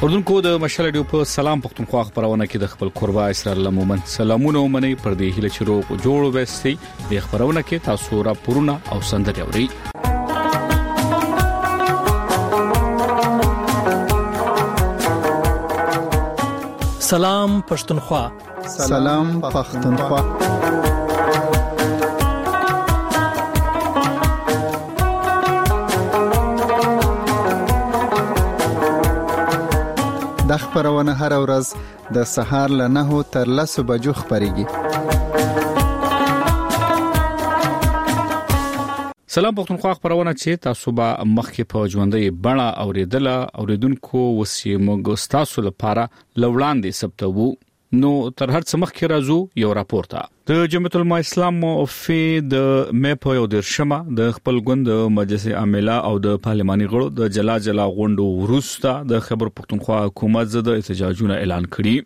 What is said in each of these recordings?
اردوونکو د مشال رادیو په سلام پښتونخوا خبرونه کې د خپل قربا اسرائیل مومن سلامونه ومني پر دې هله چروغ جوړ وستي د خبرونه کې تاسو را پورونه او سندري اوري سلام پښتونخوا سلام پښتونخوا د خبرونه هر ورځ د سهار له 9 تر 10 بجو خبريږي. سلام پښتونخوا خبرونه چې تاسو به مخکې په ژوندۍ بڼه اوریدونکو وسیمو تاسو لپاره لوړاندې سپتو نو تر هر څه مخکې راځو یو راپورته د جمعیت العلماء اسلام فی د مې په یو درشمه د خپل ګوند مجلس عامله او د پارلماني غړو د جلا غونډو وروسته د خبر پښتونخوا حکومت زده احتجاجونه اعلان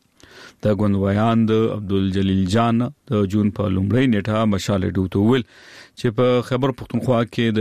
کړي د ګوند ویان د عبدالجلیل جان د جون په لومړۍ نیټه مشال ډوته ویل چې په خبر پښتونخوا کې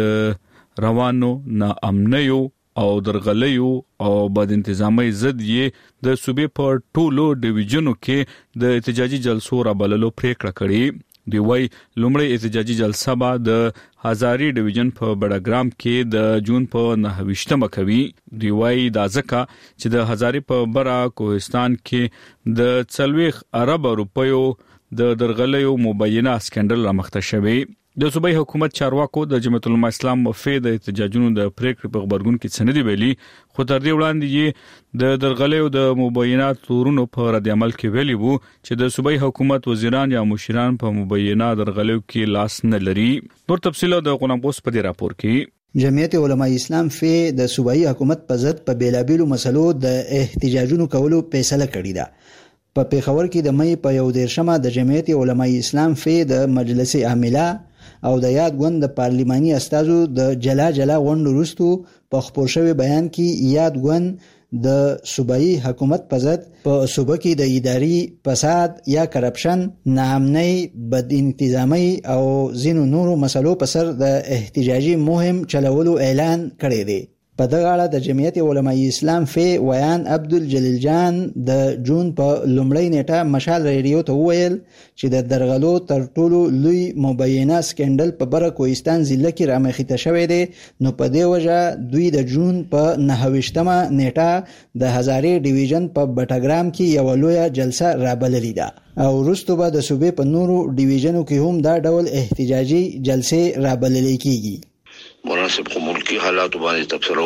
د روانو ناامنیو او درغلیو او بد انتظامی ضد یې د صوبې په ټولو ډیویژنو کې د احتجاجي جلسو را بللو پریکړه کړې دی وای لومړی احتجاجي جلسه به د هزاري ډیویژن په بډاګرام کې د جون په 9مه کوي دی وای دا ځکه چې د هزاري په برا کوهستان کې د 40 ارب روپیو د درغلیو مبینه سکندل را مخته شوی د صوبای حکومت چارواکو د جمعیت العلماء اسلام وفد د احتجاجونو د پریکړې په خبرګون کې سندې ویلي خو تر دې وړاندې یې د درغلیو د مبینات تورونو په رد عمل کې ویلي وو چې د صوبای حکومت وزیران یا مشران په مبینه درغلیو کې لاس نه لري. نور تفصیل د غلام بوس په دې راپور کې جمعیت علماء اسلام فی د صوبایي حکومت په ضد په بیلابیلو مسلو د احتجاجونو کولو فیصله کړې ده. په پیښور کې د مې په 11مه د جمعیت علماء اسلام فی د مجلس عامله او د یاد ګوند د پارلماني استازو د جلا غونډو وروسته په خبر شوی بیان کې یاد ګوند د صوبایي حکومت په ضد په صوبه کې د اداري فساد یا کرپشن، ناامنۍ، بد انتظامی او ځینو نورو مسلو په سر د احتجاجي مهم چلولو اعلان کړی دی. په دغه اړه د جمعیت علماء اسلام فی ویان عبدالجلیل جان د جون په لومړۍ نیټه مشال رادیو ته وویل چې د درغلو تر ټولو لوی مبینه سکندل په بره کوهستان ضلع کې رامخته شوی دی. نو په دې وجه دوی د جون په 9مه نیټه د هزاري ډیویژن په بټاګرام کې یو لوی جلسه رابللې ده او وروسته به د صوبې په نورو ډیویژنو کې هم دا ډول احتجاجي جلسې رابللې کیږي. مناسب خو ملکی حالات باندې تبصره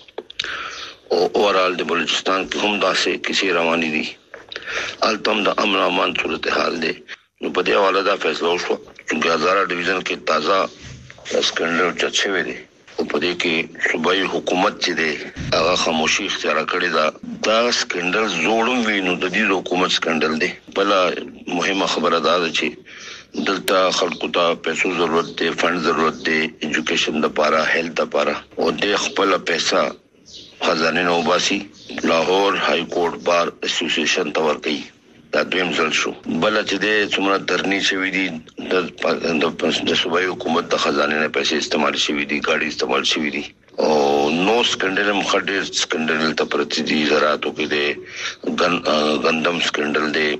وکړه او اورال د بلوچستان کې هم داسې کیسې روانې دي التم د امن امان صورتحال دی. نو په دې حواله دا فیصله وشو چې هزاره ډیویژن کې تازه سکندل چت شوی دی او په دې کې صوبایي حکومت چې دی هغه خاموشي اختیار کړې دا سکندل زوړم وینو د دې حکومت سکندل دی. بل مهمه خبره ده چې دلته خلکو ته پیسو ضرورت دی، فند ضرورت دی، ایجوکیشن لپاره، هیلث لپاره او د خپل پیسې خزانه نو باسي لاهور های کورټ بار اسوسییشن ته ورکړي. دا دویم ځل شو. بل چې د څومره درنی شوی دي د صوبایي حکومت د خزانه نه پیسې استعمال شوی دي، ګاډي استعمال شوی دي او نو سکندل مخډر سکندل ته پرتی دي زراعتو کې دي غندم سکندل دي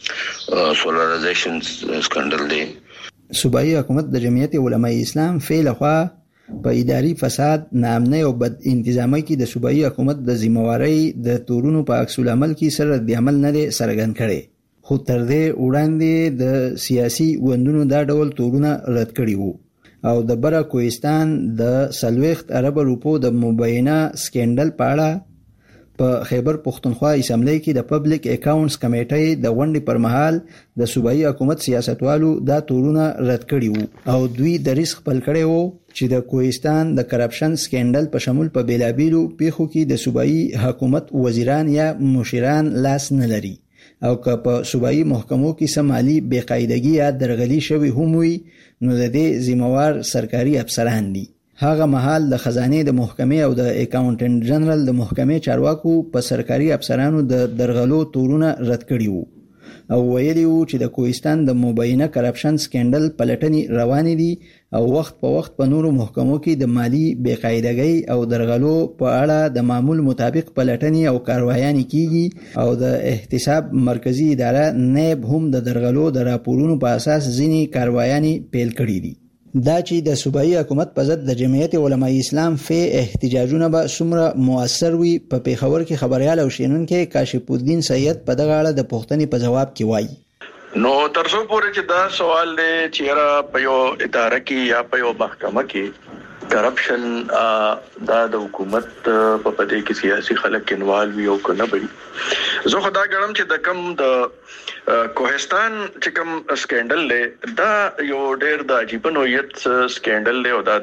سولارایزیشن سکندل دي. صوبایي حکومت د جمعیت علماء اسلام فی لخوا په اداري فساد، ناامنۍ او بد انتظامی کې د صوبایي حکومت د ذمہواری د تورونو په عکس العمل کې سره د عمل نه څرګند کړي خو تر دې وړاندې د سیاسي ګوندونو دا ډول تورونه رد کړي وو او د برا کوهستان د 40 ارب روپو د مبینه سکندل په اړه په خیبر پښتونخوا اسمبلی کې د پبلک اکاونټس کمیټې د غونډې پر مهال د صوبایي حکومت سیاستوالو دا تورونه رد کړي وو او دوی د ریسک خپل کړي وو چې د کوهستان د کرپشن سکندل په شمول په بیلابیلو پیښو کې د صوبایي حکومت وزیران یا مشران لاس نه لري او که په صوبایي محکمو کې سمالي بېقاعدګي یا درغلي شوی هم وي نو د دې ذمہوار سرکاري افسران دي. هغه مهال د خزانه د محکمې او د اکاونټنټ جنرال د محکمې چارواکو په سرکاري افسرانو د درغلو تورونه رد کړي وو او ویلي وو چې د کوهستان د مبینه کرپشن سکینډل پلټنې روانې دي او وخت په وخت په نورو محکمو کې د مالی بېقاعدګۍ او درغلو په اړه د معمول مطابق پلټنې او کاروایانې کیږي او د احتساب مرکزی اداره نیب هم د درغلو د راپورونو په اساس ځینې کاروایانې پیل کړي دي. دا چې د صوبایي حکومت په ضد د جمعیت علماء اسلام فی احتجاجونه به څومره مؤثر وي په پیښور کې خبريال او شینونکو کاشف الدین سید په دغه اړه د پوښتنې په جواب کې وایي. نو تر څو پورې چې دا سوال دی چې را په یو اداره کې یا په یو محکمه کې کرپشن دا د حکومت په پدې کې سیاسي خلک انوالو وي او کنه وي زه خدای ګړم چې د کم د کوهستان چې کوم سکینډل له دا یو ډېر د عجیب نوعیت سکینډل له او د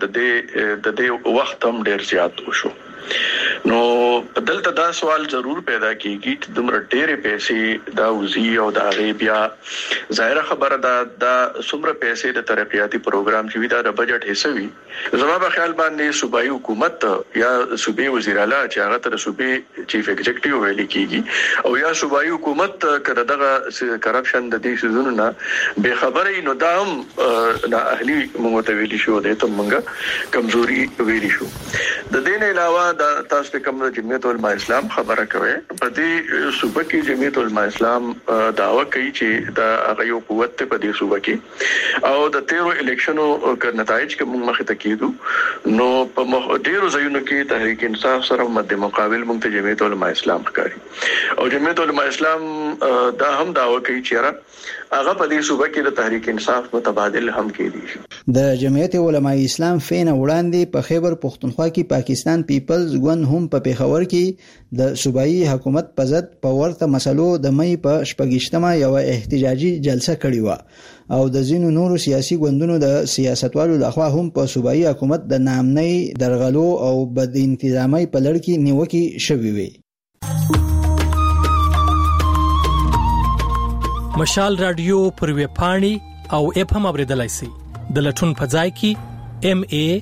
دې وخت هم ډېر زیات وشو. نو دلته دا سوال ضرور پیدا کیږي چې دومره ډېرې پیسې دا وزي او دا غیبیا ظاهره خبره دا څومره پیسې د ترقیاتي پروګرام چې دا د بجټ حصہ وي زما په خیال باندې صوبایي حکومت یا صوبې وزیر اعلی چې هغه تر صوبې چیف ایگزیکټیو ویل کیږي او یا صوبایي حکومت کړه دغه کرپشن د دې سيزونو نه به خبرې نو دا هم د اهلي موږ ویلي شو د ته موږ کمزوري ویلي شو. د دې نه علاوه د تاسو کوم جمعیت علماء اسلام خبره کوي په دې صوبه کې جمعیت علماء اسلام دعوه کوي چې د هغه یو قوت په دې صوبه کې او د 13 الیکشنو ک نتایج کوم مخه تکیدو نو په ډیرو ځایونو کې تحریک انصاف سره مد مقابل مونږ ته جمعیت علماء اسلام ښکاري او جمعیت علماء اسلام دا هم دعوه کوي چې هغه په دې صوبه کې د تحریک انصاف متبادل هم کېدي. د جمعیت علماء اسلام فین وړاندې په خیبر پختونخوا کې پاکستان پیپلز ګوند هم په پیښور کې د صوبایي حکومت په ضد په ورته مسلو د مې په شپږشتمه یو احتجاجي جلسه کړې و او د ځینو نورو سیاسي ګوندونو د سیاستوالو لخوا هم په صوبایي حکومت د نامنۍ درغلو او بد انتظامي په لړ کې نیوکې شوې وي. مشال رادیو پر وی پاڼي او اپ هم اوریدلای شي د لټون په ځای کې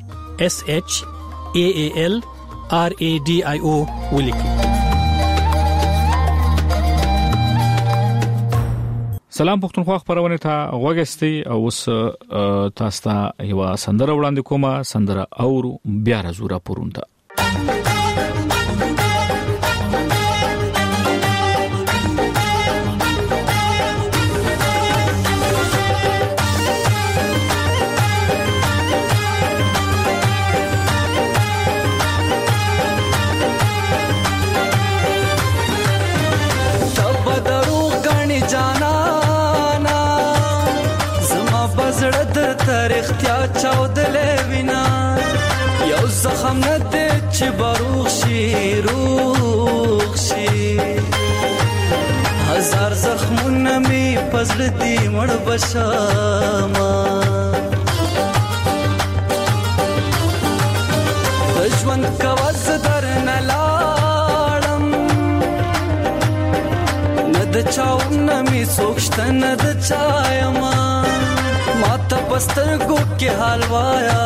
MASHAAL RADIO ولیکي. سلام پښتونخوا خبرونه ته وګستي او اوس تاسو ته یو سندره وړاندې کومه سندره او بیا راځو را پورونته. چاودلې وینا یو زخم نه دې چې بروخ شي هزار زخمونه می پزړ دې مړ بشما ژوند کواز در نه لاړم نه د چاونه می سوکشته نه د چایما ماته پسترګو کې حال وایا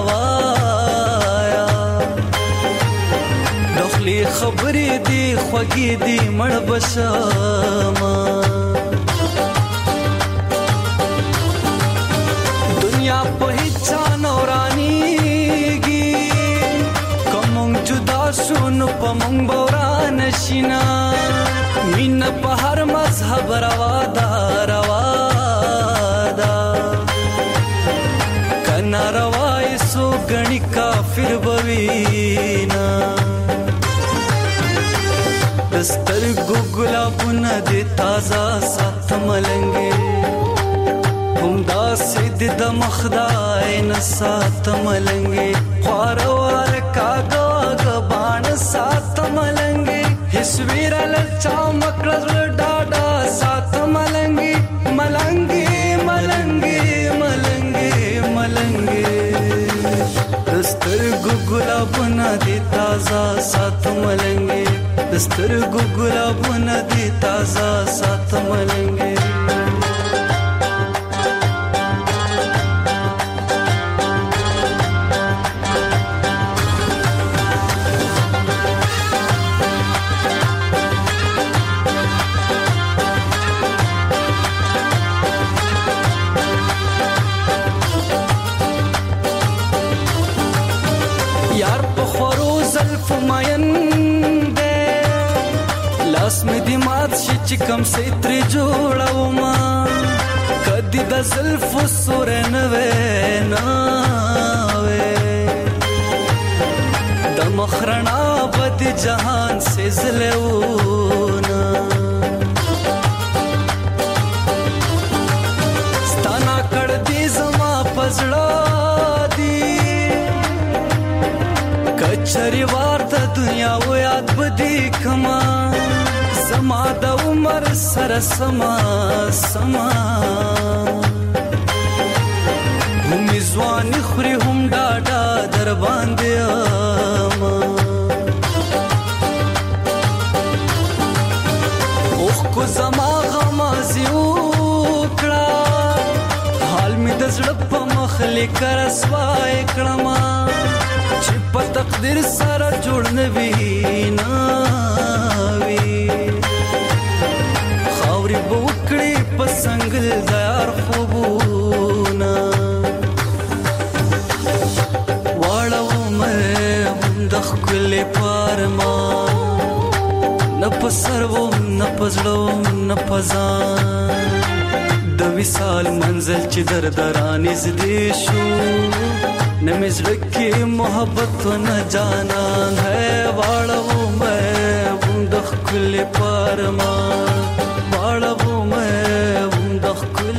دخلي خبرې دي خوږې دي مړ بشما دنیا په هیڅ نورانيږي کوم جدا شون په مونږ بوران شینا مين په هر مذهب روا دا ناروای سو غنی کافر بوینا دستر ګلابونه دې تازه سات ملنګي هم دا سید د مخدای نه سات ملنګي خوروار کاغه غبان سات ملنګي هیڅ ویرل چا مکړه ډاډا سات ملنګي ملنګي ملنګي دستر ګلابونه دې تازه سات ملنګي دستر ګلابونه دې تازه سات ملنګي زلف ماین دے لاس می دی مات شي چې کم سي تر جوړو ما کدی د زلف سور نه وې د مخرنا بد جهان سے زلونا ستانا کړ دې زما پزړه دی کچري ورته دنیا و یاد بدی کما زما د عمر سره سما هم ځواني خوري هم ډاډا در باندې اما اوخ کو زما غمازي وکړه حال می د زړه په مخ لیکر سوای کړما چې په تقدیر سره جوړ نه وینا خاوري بوکړي په څنګه دار خوبونه واړو مې د خپل پارما نه پسرو نه پزړو نه پزان د وصال منزل چې دردران زدي شو نمزړه کې محبت نه جانان ہے واړو مې د خپل پارما واړو مې د خپل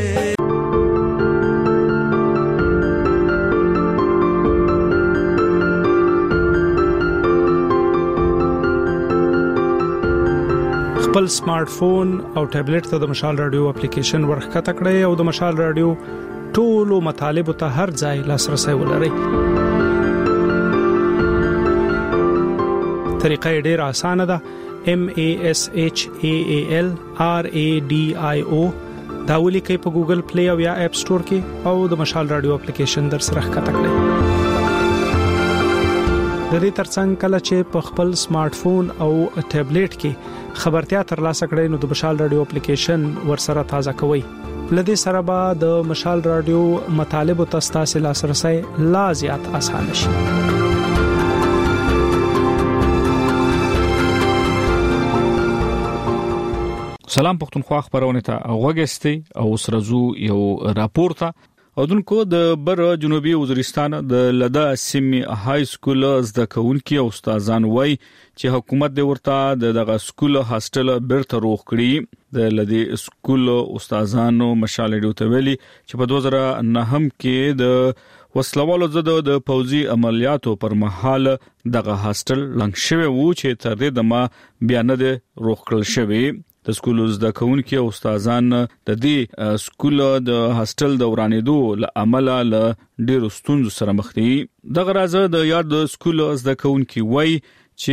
خپل سمارټ فون او ټابلیټ ته د مشال رادیو اپلیکیشن ورخته کړئ او د مشال رادیو ټولو مطالب ته هر ځای لاسرسي ولرئ. طریقه ډېره اسانه ده. MASHAALRADIO دا ولیکئ په ګوګل پلی او یا اپ سٹور کې او د مشال رادیو اپلیکیشن در سره ښکته کړئ. د دې ترڅنګ کله چې په خپل سمارټ فون او ټابلیټ کې خبرتیا ترلاسه کړئ نو د مشال رادیو اپلیکیشن ورسره تازه کوئ. لدې سره به د مشال رادیو مطالب او تاسو لاسرسي لا زیات اسانه شي. سلام پښتونخوا خبرونه ته اوغستي او سرزو یو راپورته اودونکو د بر جنوبي وزیرستان د لدا سیمه های سکول زده کوونکي او استادان وای چې حکومت د ورته دغه سکول هاستل بیرته روغ کړی. د لدی سکول استادانو مشال ډیوته ویلي چې په 2009 کې د وسلوالو زده د پوځي عملیاتو پر مهال دغه هاستل لنګ شوی وو چې تر دې دمه بیان د روغ کړل شوی. د سکول زده کوونکي او استادان د دې سکول د هاستل د ورانېدو له عمله له ډیرو ستونزو سره مخ دي. دغه راځه د یاد سکول زده کوونکي وای چې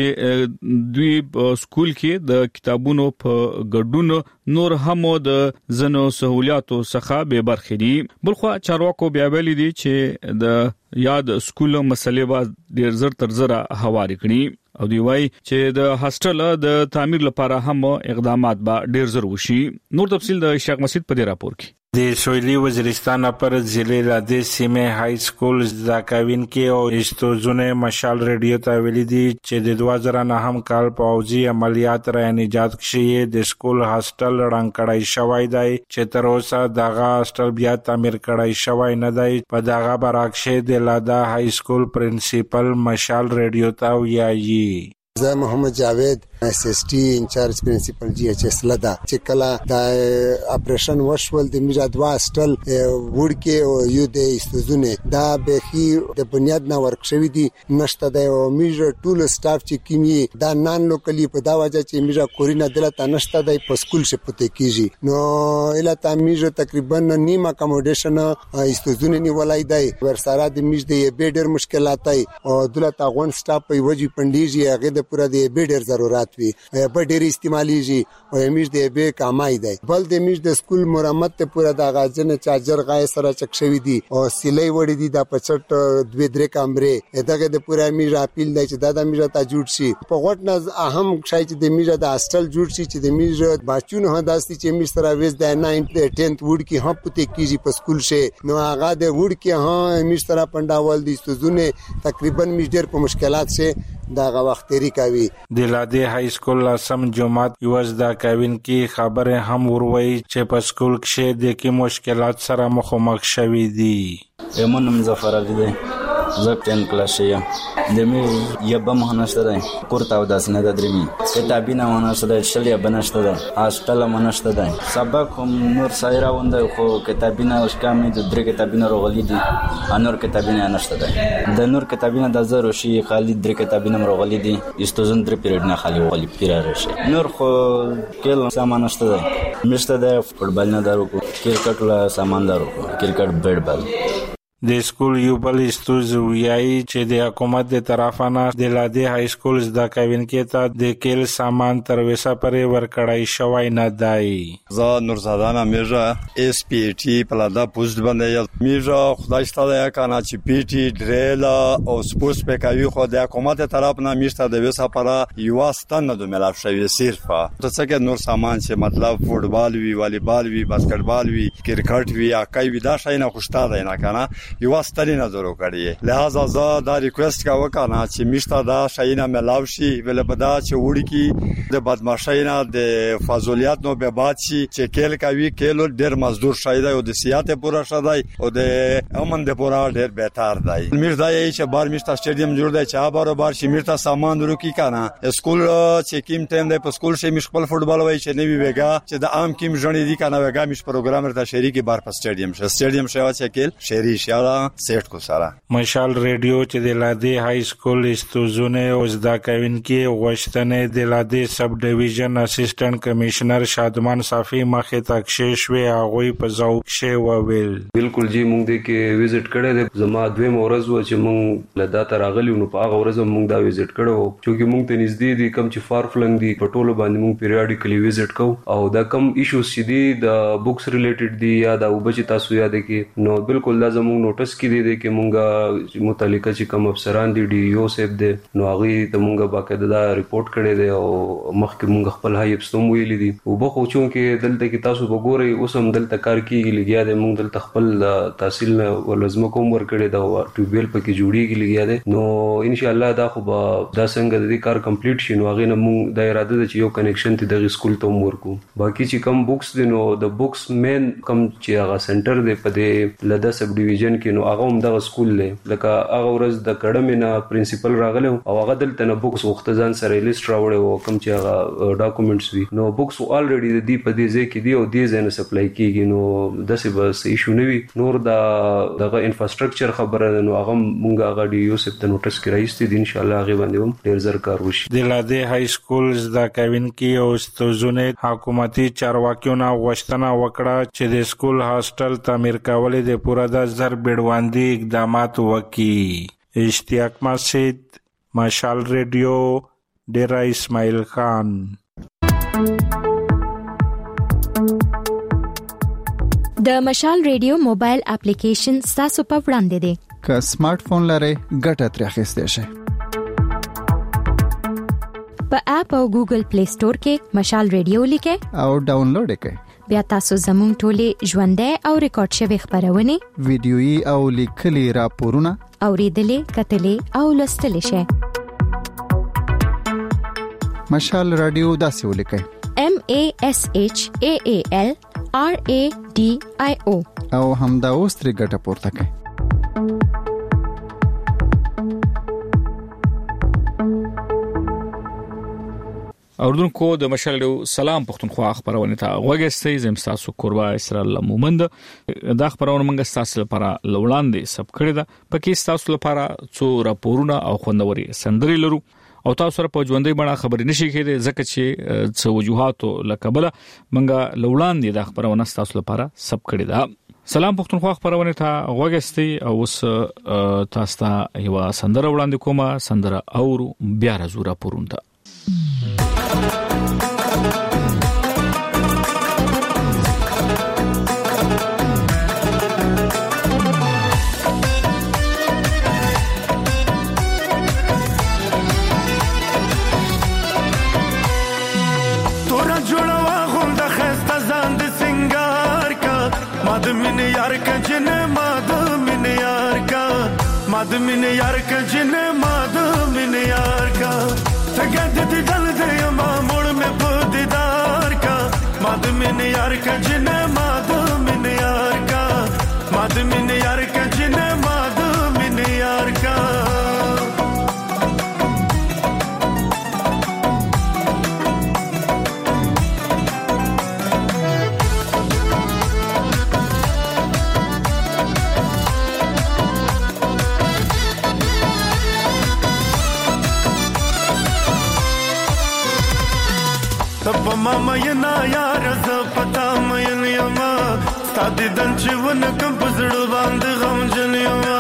دوی سکول کې د کتابونو په ګډون نور هم د زنو سہولیاتو څخه به برخې دي. بلخو چارواکو بیا ویلي دي چې د یاد سکول مسلې به ډیر زر تر زره هواري کړي او دی وای چې د هاستل د تعمیر لپاره هم اقدامات به ډیر زر وشي. نور تفصیل د شیخ مسجد په دې راپور کې. د سویلي وزیرستان پر ضلع لادې سیمه های سکول زاکاوین کې او استوزونه مشال ریډیو ته ویلي دي چې د 2009 کال پوځي عملیات را نجات شي د سکول هاستل رنګ کړای شوی دی چې تر اوسه دغه هاستل بیا تعمیر کړای شوی نه دی. په دغه برعکس د لادا های سکول پرنسپل مشال ریډیو ته ویایي. زه محمد جاوید SST انچارج پرنسپل GHS لدا چې کله د اپریشن وشول د میرا دوا هاستل وړکه او یو د استوزونه دا به د بنیاد نه ورکشوي دي نشته د میرا ټول سټاف چې کیمی دا نان لوکلی په دا وجه چې میرا کورینا دلته نشته د په سکول شپته کیږي نو اله تعمیر تقریبا نیمه اکوموډیشن استوزونه نیولای دی ورسره د میز د بیډر مشکلات او دلته غون سټاف په وجه پندیږي هغه د پورا د بیډر ضرورت وي په ډېر استعماليږي او همیش د به کمای دی بل د میش د سکول مرمت ته پورا د غاجن چارجر غای سره چک شوی دی او سیلای وړي دی د 65 دوه درې کمرې دغه د پورا میش اپیل دی چې د میش ته جوړ شي په غوټ نه اهم شای چې د میش د هاستل جوړ شي چې د میش بچونه هداستي چې میش سره وېز د 9th 10th وډ کې هم پته کیږي په سکول شه نو هغه د وډ کې هم میش سره پنداول دي ستزونه تقریبا میش ډېر په مشکلات شه دغه وخت تیری کوي. د لاده های سکول لاسم جماعت یو زده کوونکي خبره هم وروي چې په سکول کې د کې مشکلات سره مخامخ شوي دي. ایمون مظفر علی دی زه 10 کلاس یم د می یبه مهنشته دی کورته او داس نه د درمی کتابینه ونشته دی شلیا بنشته دی هاستل منشته دی سبق هم نور سایره ونده خو کتابینه اوس کمی د درې کتابینه روغلی دي انور کتابینه نشته دی د نور کتابینه د زرو شي خالد درې کتابینه روغلی دي استوزن درې پیریډ نه خالی وغلی پیرا شي نور خو کله سامان نشته دی مشته دی فوټبال نه دارو کرکټ لا سامان دارو کرکټ بیٹ بال. د سکول یو بل استوز ویایي چې د حکومت د طرفانه د لاده های سکول زده کوونکو ته د کېل سامان تر وسه پرې ورکړای شوی نه دی. زه نورزادانه میرا اس پی ټی پلادا پوسټ باندې میرا خدای ستاسو یا کنه چې پی ټی ډریل او سپورت په کوي خو د حکومت طرف نه میشته د وسه پرې یو ستن د ملاب شوی صرف ته څنګه نور سامان چې مطلب فوټبال وی والیبال وی باسکټبال وی کرکټ وی اکای وی دا شای نه خوشتا دی نه کنه یو ستړي نظر وکړي. لہذا زه دا ریکوست کا وکړم چې میشته دا شاینه ملاو شي ول په دا چې وړي کی د بدمعشینا د فاضولیات نو به بعد شي چې کېل کوي کېلو ډېر مزدور شایده او د سیاحت پورا شدای او د امن د پورا ډېر بهتر دی. میردا یې چې بار میشته سټیډیم جوړ دی چې بار بار شي میرته سامان ورو کی کنه اسکول چې کیم ټیم دی په اسکول شي مش خپل فوټبال وای چې نوی ویګا چې د عام کیم ژوند دي کنه ویګا مش پروګرام ته شریکی بار په سټیډیم شي چې کېل شری شي سیټ کو سره مشال ریډیو چې د لاده های سکول استوزونه او زده کوونکي غوښتنې د لاده سب ډیویژن اسسټنټ کمشنر شادمان صافي مخه تکشیش وی هغه په ذوق شی وویل. بالکل جی مونږ د کې وزټ کړه د زما دوی مورز و چې مونږ لدا ته راغلی نو په هغه ورځ مونږ دا وزټ کړو چې مونږ ته نږدې دي کم چې فار فلنګ دي په ټولو باندې مونږ پیریاډیکلی وزټ کوو او دا کم ایشوز چې دي د بوکس ریلیټډ دي یا د وبچ تاسو یاد کې نو بالکل دا زموږ نوټس کې دي کې مونږه متعلقه چې کوم افسران دي ډي او سیب دي نو هغه ته مونږه باقاعده دا ریپورت کړی دی او مخکې مونږ خپل هاي اپستوم ویلي دي او بخو چې دلته کې تاسو وګورئ اوس هم دلته کار کیږي لګیا دی مونږ دلته خپل تحصیل ولزم کوم ور کړی دا ټیوبل پکې جوړیږي لګیا دی نو ان شاء الله دا خو دا څنګه د دې کار کمپلیټ شي نو هغه نه مونږ د اراده د چې یو کنیکشن ته د سکول ته ورکو باقي چې کم بوکس دي نو د بوکس مین کم چې هغه سنټر دی په دې لدا سب ډیویژن کې نو هغه هم د سکول له لکه هغه ورځ د کډمینه پرنسپل راغله او هغه دلته نه بوکس وختځان سره لیست راوړی او کوم چې هغه ډاکومېنټس وي نو بوکس الریډي د دې په دې ځای کې دی او دې ځای نه سپلای کیږي نو داسې بس ایشو نه وي نور دغه انفراستراکچر خبره نو هغه مونږ هغه ډي یو سپ ته نوټس کې راځي دي ان شاء الله هغه باندې هم ډیر زر کار وشي. د لاده های سکول زده کوونکي او استوزونه حکومتي چارواکیونه غوښتنه وکړه چې د سکول هاستل تعمیر کول د پوره د زر بیړواندي اقدامات وکړي. اشتیاق مسجد مشال ریډیو ډیرا اسماعیل خان. د مشال ریډیو موبایل اپلیکیشن تاسو په وړاندې دی که سمارټ فون لرئ ګټه ترې اخیستئ شئ. په اپ او ګوګل پلی سٹور کې مشال ریډیو لیکئ او ډاونلوډ کړئ. بیا تاسو زموږ ټولې ژوندۍ او ریکارډ شوی خبرونه ویډیويي او لیکلي راپورونه اوریدلې کتلې او لوستلې شئ. مشال رادیو داسې ولیکئ MASHAAL RADIO او همدا اوس ترې ګټه پورته کړئ. اوردونکو د مشال ریډیو سلام پښتونخوا خبرونه ته غوږی زم تاسو قربا اسرائیل مومند دا خبرونه موږ تاسو لپاره لوړاندې سب کړی دا پکې تاسو لپاره څو راپورونه او خوندوري سندري لرو او تاسو سره په ژوندۍ بڼه خبرې نشي کېدای ځکه چې څو وجوهات لکبله موږ لوړاندې دا خبرونه تاسو لپاره سب کړی دا. سلام پښتونخوا خبرونه ته غوږی او اوس تاسو ته یو سندره وړاندې کومه سندره او بیا راځو راپورونه ته. माद मिन यार का जिन माद मिन यार का जगत दी दल दे अमा मोड़ में दीदार का माद मिन यार का जिने माद मिन यार का माद मिन यार का जिने माद मिन यार का तब मामा यना यार ज पता मयन यमा सादी दल जीवन कम पजड़ बांध गम जन यमा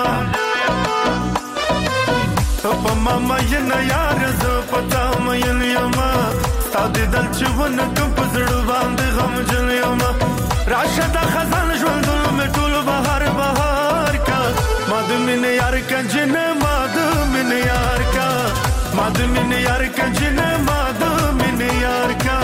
तब मामा यना यार ज पता मयन यमा सादी दल जीवन कम पजड़ बांध गम जन यमा राशदा खजान ज्वल में टूल बहार बहार का माद मिन यार का जिन माद मिन यार का माद मिन यार का जिन माद मिन यार का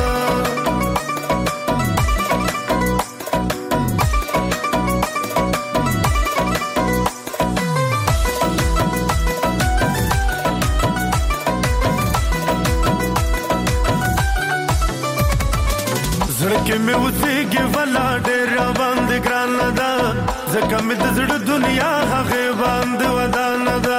झड़के में उसीगे वाला डेरा बांध ग्रानदा जका में दजड़ दुनिया हगे बांध वदानदा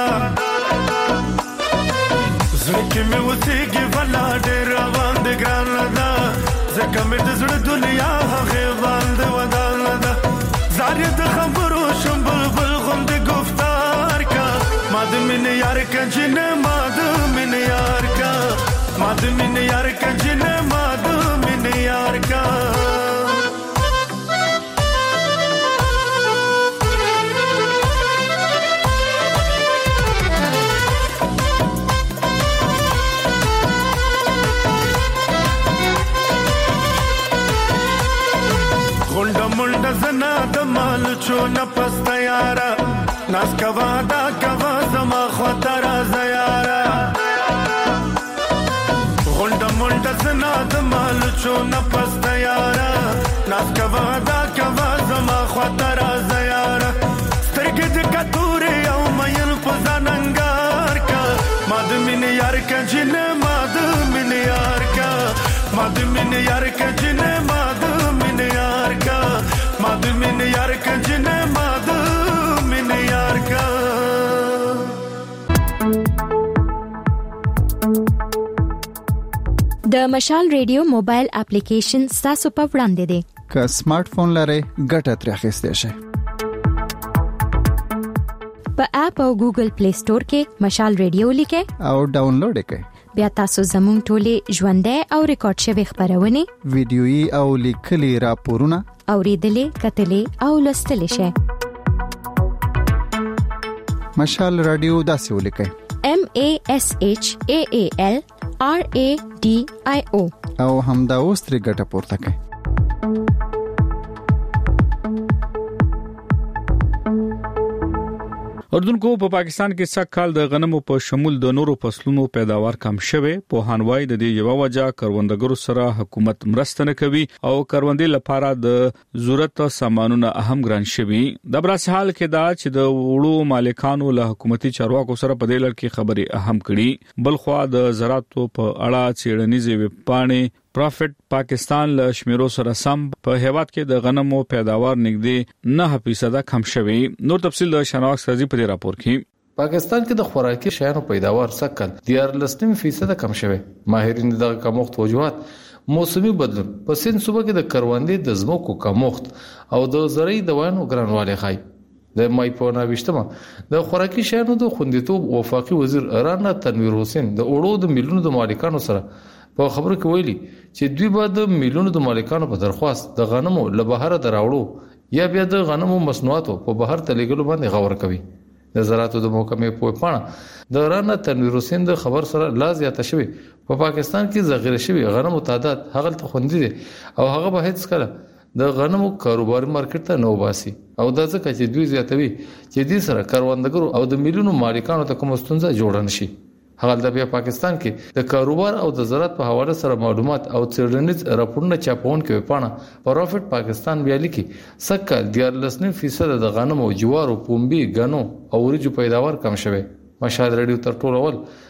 झड़के में उसीगे वाला डेरा बांध ग्रानदा जका में दजड़ दुनिया हगे बांध वदानदा जारिद खबरो शंबल बल गुंद गुफ्तार का माद मिन यार का जिन माद मिन यार का माद मिन यार का जिन माद मिन यार का गुंडा मुंडा जना दमाल चो न पस्ता यारा नास कवादा कवा जमा खतरा जयारा गुंडा मुंडा जना दमाल चो न पस्ता यारा नास कवादा कवा जमा खतरा जयारा स्तरगद कतूरे औ मयन पजानंगार का माद मिन यार का जिन माद मिन यार का माद मिन यार का जिन माद मिन यार का माद मिन यार का जिन माद मिन यार का د مشال ریډیو موبایل اپلیکیشن تاسو په وړاندې دی که سمارټ فون لرئ ګټه ترې اخیستئ شئ په اپ او ګوګل پلی سٹور کې مشال ریډیو لیکئ او ډاونلوډ کړئ بیا تاسو زموږ ټولې ژوندۍ او ریکارډ شوی خبرونه ویډیويي او لیکلي راپورونه اوریدلې کتلې او لوستلې شئ مشال رادیو داسې ولیکئ MASHAAL RADIO او همدا اوس ترې ګټه پورته کړئ اردوونکو په پاکستان کې سږ کال د غنمو په شمول د نورو فصلونو پیداوار کم شوه په هانوای د دې یو وجہ کروندګرو سره حکومت مرسته نه کوي او کروندې لپاره د ضرورت سامانونه اهم ګران شوي د برس حال کې دا چې د وړو مالکانو له حکومتي چارواکو سره په دې لړ کې خبري اهم کړي بلخوا د زراعتو په اړه چېړنیزې وپاڼې پروفټ پاکستان له شمیرو سره سم په هیواد کې د غنمو پیداوار نږدې 9% کم شوی نور تفصیل د شناخت سازي په راپور کې پاکستان کې د خوراکي شیانو پیداوار سکل 13% کم شوی ماهرین دغه کمښت وجوهات موسمي بدلون په سین صوبه کې د کروندې د زموکو کمښت او د زرعي دوانو ګرانواله خای د مای په 19مه د خوراکي شیانو د خوندیتوب وفاقي وزیر رانا تنویر حسین د اوړو د میلیونو د مالکانو سره په خبرو کې ویلي چې دوی به د میلیونو د مالکانو په درخواست د غنمو له بهر دراوړو یا بیا د غنمو مصنوعاتو په بهر تلګلو باندې غور کوي د زراعتو د محکمې په پاڼه د رانا تنویر حسین د خبر سره لا زیاته شوی په پاکستان کې ذخیره شوی غنمو تعداد هغه ته خوندي دي او هغه به هیڅ کله د غنمو کاروباري مارکیټ ته نو باسي او دا ځکه چې دوی زیاتوي چې دې سره کاروندګرو او د میلیونو مالکانو ته کوم ستونزه جوړ نشي هغه د پاکستان کې د کاروبار او د زراعت په حواله سره معلومات او څېړنیز راپورونه چاپون کوي پاڼه پروفټ پاکستان بیا لیکي سکه 13% د غنمو جوارو پومبي غنو او ورجو پیداوار کم شوه مشال ریډیو تر ټولو اول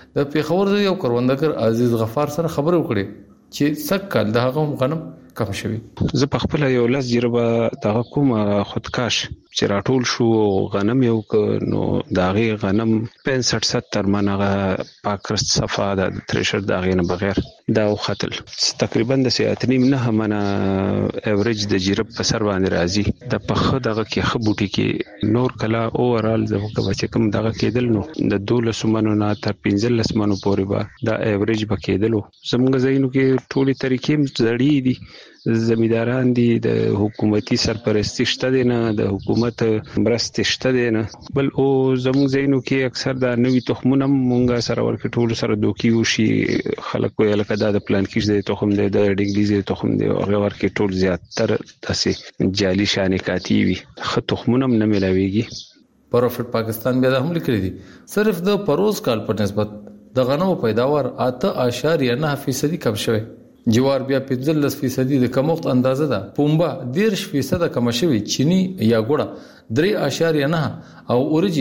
د پیښور یو کروندګر عزیز غفار سره خبرې وکړې چې سکه دغه غنم کم شوی. زه په خپل یو لاس جربه دغه کوم خودکاش چې راټول شو غنم یو نو داغه غنم 65-70 منغه پاکرست صفه د تریشر داغه نه بغیر دا وختل تقریبا د 3.9 منه ایوریج د جرب په سر باندې راځي د پخه دغه کې خبوټي کې نور کلا اوورال د چې کوم دغه کېدل نو د 12 منو نه تر 15 منو پورې به دا ایوریج بکېدلو. زموږ زینو کې ټولي طریقې زړې دي، زمیداران دي، د حکومتي سرپرستی شته دي نه، د حکومت مرستې شته دي نه، بل او زموږ زینو کې اکثر دا نوې تخمونه مونږه سره ورکه ټول سره دوکي وشي خلک ویل کدا د پلان کې د تخم دی د ډنګلیزي تخم دی او ورکه ټول زیاتره تاسې جعلي شانکاتی وي خ تخمونه نه ملاويږي. پروفیټ پاکستان بیا هم لیکلي دي صرف د پروز کال په نسبت د غنمو پیداوار 8.9% کم شوی. جوار بیا 15% د کمښت اندازه ده. پومبا 10% کم شوی. چینی یا ګوړه 3.9 او اورجی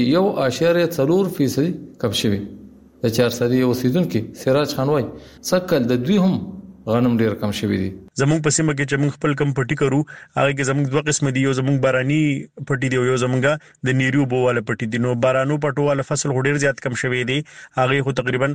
1.4% کم شوی. د 400 اوسیدونکو سراج خان وای سکل د دوی هم غنم ډیر کم شوی دي. زموږ په سیمه کې چې موږ خپل کم پټي کرو هغه کې زموږ دوه قسم دي، یو زموږ باراني پټي دی او یو زموږه د نیریو بواله پټي دي. نو بارانو پټواله فصل ډیر زیات کم شوی دی، هغه خو تقریبا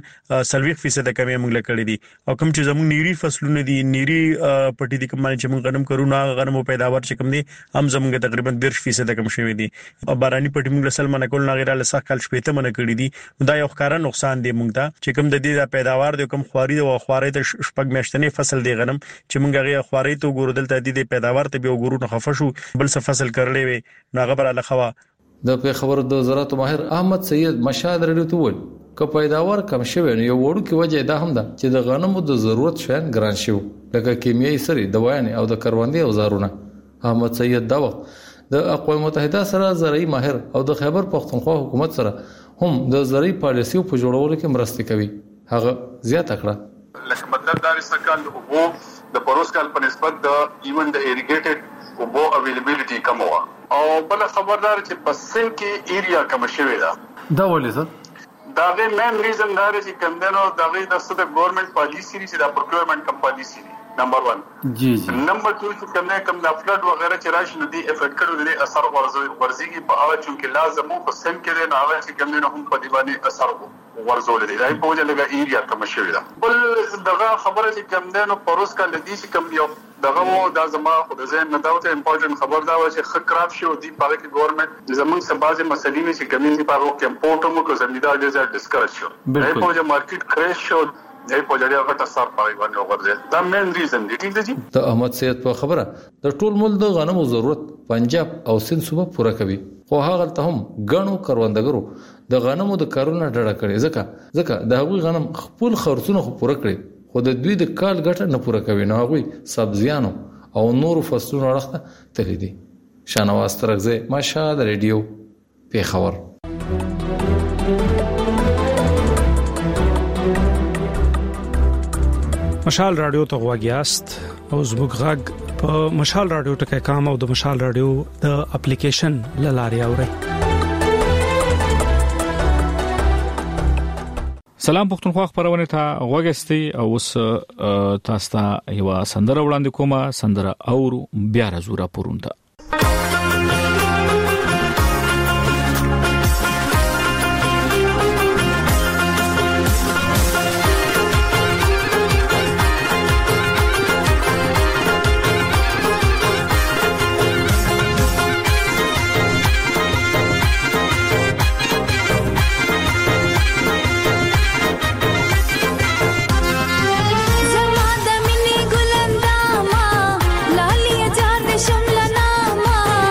30% کمې موږ لکړې دي. او کوم چې زموږ نیری فصلونه دي، نیری پټي دي کوم چې موږ غنم کرو نه غنمو پیداوار چې کم دي هم زموږ تقریبا 10% کم شوی دي. او باراني پټي موږ لسل منه کول نه غیر له سخت کال شپې ته منه کړی دي. دا یو ښکارا نقصان دی موږ ته چې کوم د دې پیداوار د کوم خواري او خواري ته شپږ میاشتنې فصل دی غنم چې موږ هغه خواري ته ګورو دلته د پیداوار ته به ګورو نه خفه شو بل څه فصل کړلې وي نه غبر له خوا. د پیښور د زراعت ماهر احمد سید مشاد رډیو ته وویل ک پیداوار کم شوی نو یو وړو کې وجه دا هم ده چې د غنمو د ضرورت شین ګران شو لکه کیمیاوي سري دوايانې او د کروندې اوزارونه. احمد سید دا وخت د اقوام متحده سره زراعي ماهر او د خیبر پختونخوا حکومت سره هم د زراعي پالیسیو په جوړولو کې مرسته کوي. هغه زیاته کړه لکه مطلب دا رسکل او د پروسکال په نسبت د ایون د ایریګیټډ او بو اویلیبিলিټي کم و او بل خبردار چې پسن کې ایریا کم شوی دا ولې سر دا غي مین ریزن دا چې کندنو دا غي د ست ګورنمنت پالیسی چې دا پروکیورمنت کم پالیسی نمبر 1 جی نمبر 2 چې کم د فلډ وغیرہ چې راشي ندي افیکټ کړو دي اثر ورزيږي په هغه چې لازم په سن کې نه هغه چې کندنو هم په دیوانه اثر ورزول دي دای په وجه لګا ایریا کم شوی دا. بل دغه خبره چې کم دنو پروس کال دي چې کم یو دغه وو دا زما خو د زین نه داوته امپورټنت خبر دا و چې خکراب شو دي په کې ګورنمنت زمون سبازي مسلې نه چې کمی په وخت کې امپورټ مو کو زمیدار ډیر زیات ډیسکریج شو. دای په وجه مارکیټ کریش شو دای په وجه هغه تاسو په باندې وګرځي. دا مین ریزن دی ټیک دی. د احمد سید په خبره د ټول ملک د غنمو ضرورت پنجاب او سند صوبه پوره کوي خو هغه ته هم غنو کروندګرو د غنمو د کارونه ډډه کړي ځکه د هغوی غنم خپل خرڅونه خو پوره کړي خو د دوی د کال ګټه نه پوره کوي نو هغوی سبزیانو او نور فصلونو اړخته تللی دي. شانواز ترغزه مشهد رادیو پیښور. مشال رادیو ته غواګیاست او زموږ غږ په مشال رادیو ټکي کام او د مشال رادیو د اپلیکیشن لاري اوري. سلام پښتونخوا خبرونه ته غوږستي او اوس تاسو ته یو سندره وړاندې کومه سندره او بیا راځو را پورونته. زما د مینې ګلندا ما لالی جار د شملنا ما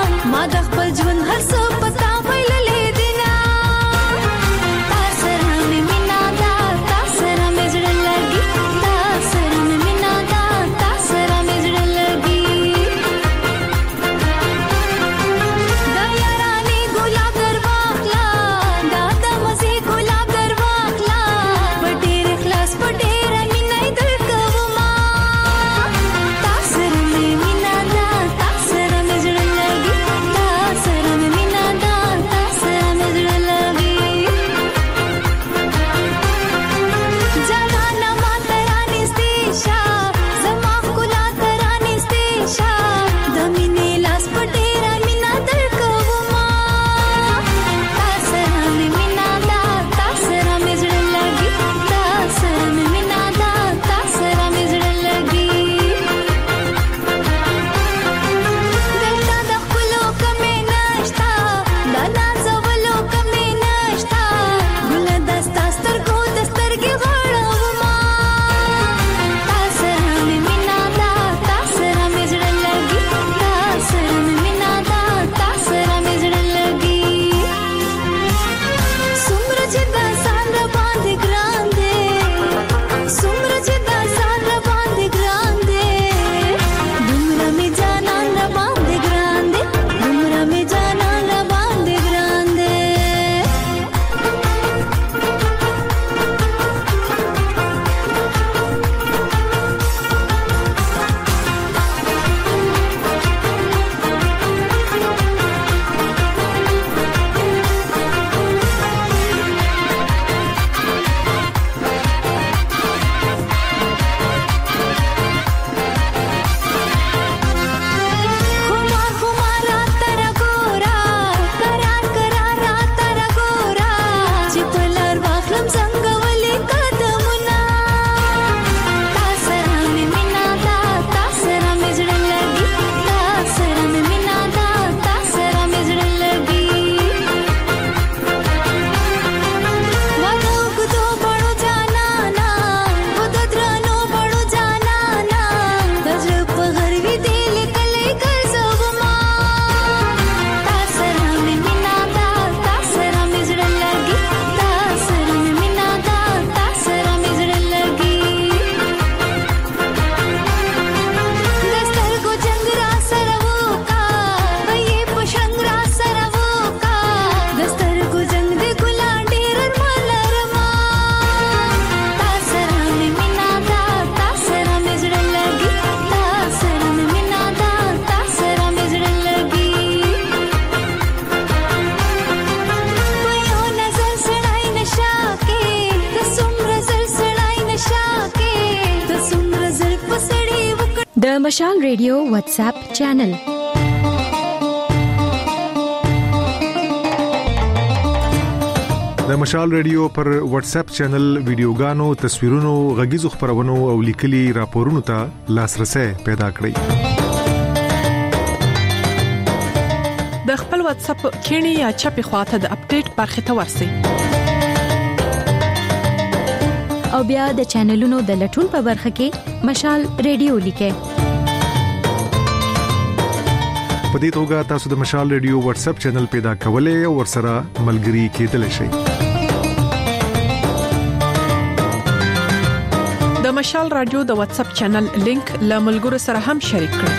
د مشال ریډیو واتس اپ چینل. د مشال ریډیو پر واتس اپ چینل ویډیوګانو، تصویرونو، غږیزو خبرونو او لیکلي راپورونو ته لاسرسي پیدا کړئ. د خپل واتس اپ کینی یا چپی خواته د اپډیټ برخه ته ورسی او بیا د چینلونو د لټون په برخه کې مشال ریډیو لیکه. په دې توګه تاسو د مشال ریډیو واتس اپ چینل پیدا کولای او ورسره ملګري کېدلی شئ. د مشال رادیو د واتس اپ چینل لینک له ملګرو سره هم شریک کړئ.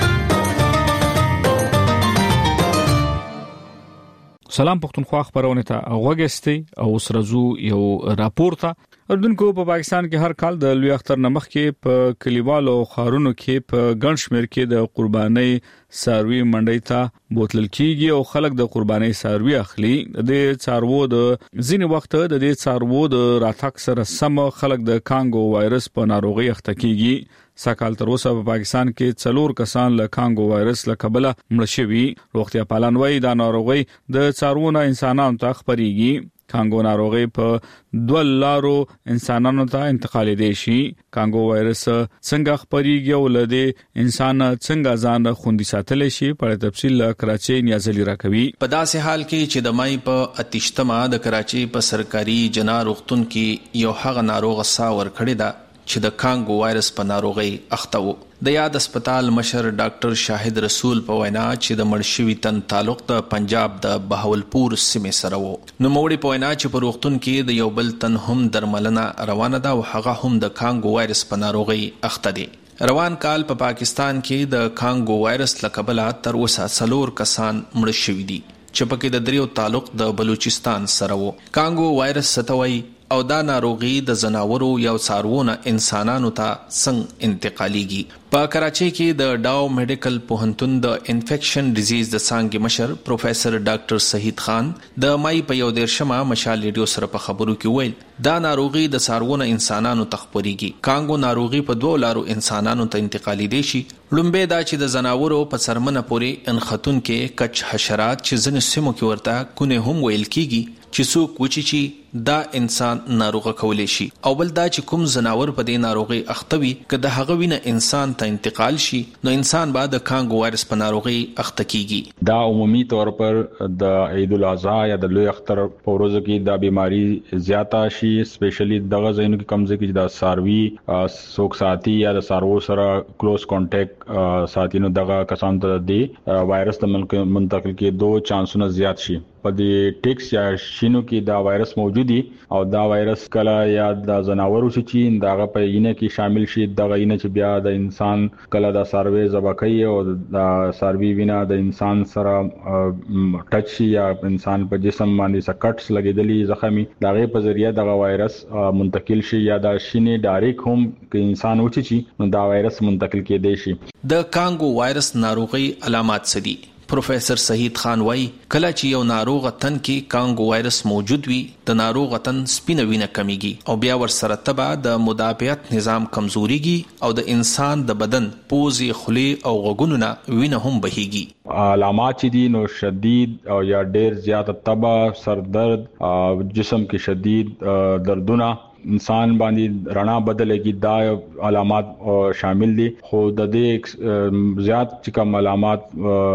سلام پښتونخوا خبرونه ته اوغستي او سرزو یو راپورته. اردوونکو په پاکستان کې هر کال د لوی اختر نمخ کې په کلیوالو خارونو کې په ګڼ شمېر کې د قرباني ساروي منډي ته بوتل کېږي او خلک د قرباني ساروي اخلي. د څارو د ځینې وخت د دې څارو د راتګ سره سم خلک د کانګو وایرس په ناروغي اخته کېږي. سکهال تر اوسه په پاکستان کې 4 کسان له کانګو وایرس له کبله مړ شوي. روغتیا پالان وایي دا ناروغي د څارونه انسانانو ته خپريږي. کانګو ناروغي په 2 لارو انسانانو ته انتقالي دي شي. کانګو وایرس څنګه خپريږي او لدې انسان څنګه ځان خوندي ساتل شي په تفصیل کراچي نیازلي راکوي. په داسې حال کې چې د مای په 28مه د کراچي په سرکاري جنا روغتون کې یو هغه ناروغ ساور کړی دا چې د کانګو وایرس په ناروغي اخته وو. د یاد هسپتال مشر ډاکټر شاهد رسول په وینا چې د مړشوي تن تعلق د پنجاب د بهاولپور سیمې سره وو. نو موړي په وینا چې په روغتون کې د یو بل تن هم درملنه روانه ده او هغه هم د کانګو وایرس په ناروغي اخته دي. روان کال په پاکستان کې د کانګو وایرس لکبله تر اوسه 4 کسان مړ شوي دي چې پکې د 3 تعلق د بلوچستان سره وو. کانګو وایرس ستوي او دا ناروغي د زناورو یا څاروونو انسانانو ته څنګه انتقاليږي. په کراچي کې د ډاو میډیکل پوهنتون د انفیکشن ډیزیز د څانګې مشر پروفیسور ډاکټر شهید خان د مای په 11مه مشال ریډیو سره په خبرو کې ویل دا ناروغي د څاروونو انسانانو ته خپريږي. کانګو ناروغي په 2 لارو انسانانو ته انتقالي دي شي. لومبه دا چې د زناورو په څرمنه پورې انختون کې کچ حشرات چې ځنې سیمو کې ورته کونه هم ویل کیږي چې څوک وچی چې دا انسان ناروغه کولې شي او بل دا چې کوم زناور په دې ناروغي اختوي کله هغه وینه انسان ته انتقال شي نو انسان بعد د کانګو وایرس په ناروغي اخته کیږي. دا عمومي طور پر د عید الاضحی یا د لوی اختر په ورځو کې دا بیماری زیاته شي. سپیشلی دغه ځینو کې کم ځکه چې دا ساروي سوک ساتي یا د سارو سره کلوز کانټیکټ ساتي نو دغه کسان ته دی وایرس د منتقل کې 2 چانسونه زیات شي. په دې ټیکس یا شینو کې دا وایرس موجودي او دا وایرس کله یا د زناورو چې دغه په ینه کې شامل شي دغه ینه چې بیا د انسان کله د ساروي زبکای او د ساروي وینا د انسان سره ټچ شي یا انسان په جسم باندې سکټس لګیدلی زخمي دغه په ذریعہ دغه وایرس منتقل شي یا د شینې ډایرک هم کې انسان وچی نو دا وایرس منتقل کېدی شي. د کانګو وایرس ناروغي علامات څه دي؟ پروفیسور شهید خان وای کله چې یو ناروغ تن کې کانګو وایرس موجود وي د ناروغ تن سپینه وینه کمیږي او بیا ورسره تبع د مدافعت نظام کمزوريږي او د انسان د بدن پوزي خلی او غوګونو نه وینه هم بهيږي. علامات چې دي نو شدید او یا ډیر زیات تبع، سر درد، جسم کې شدید دردونه، انسان باندې رڼا بدلېږي دا علامات شامل دي. خو د دې زیات چې کوم علامات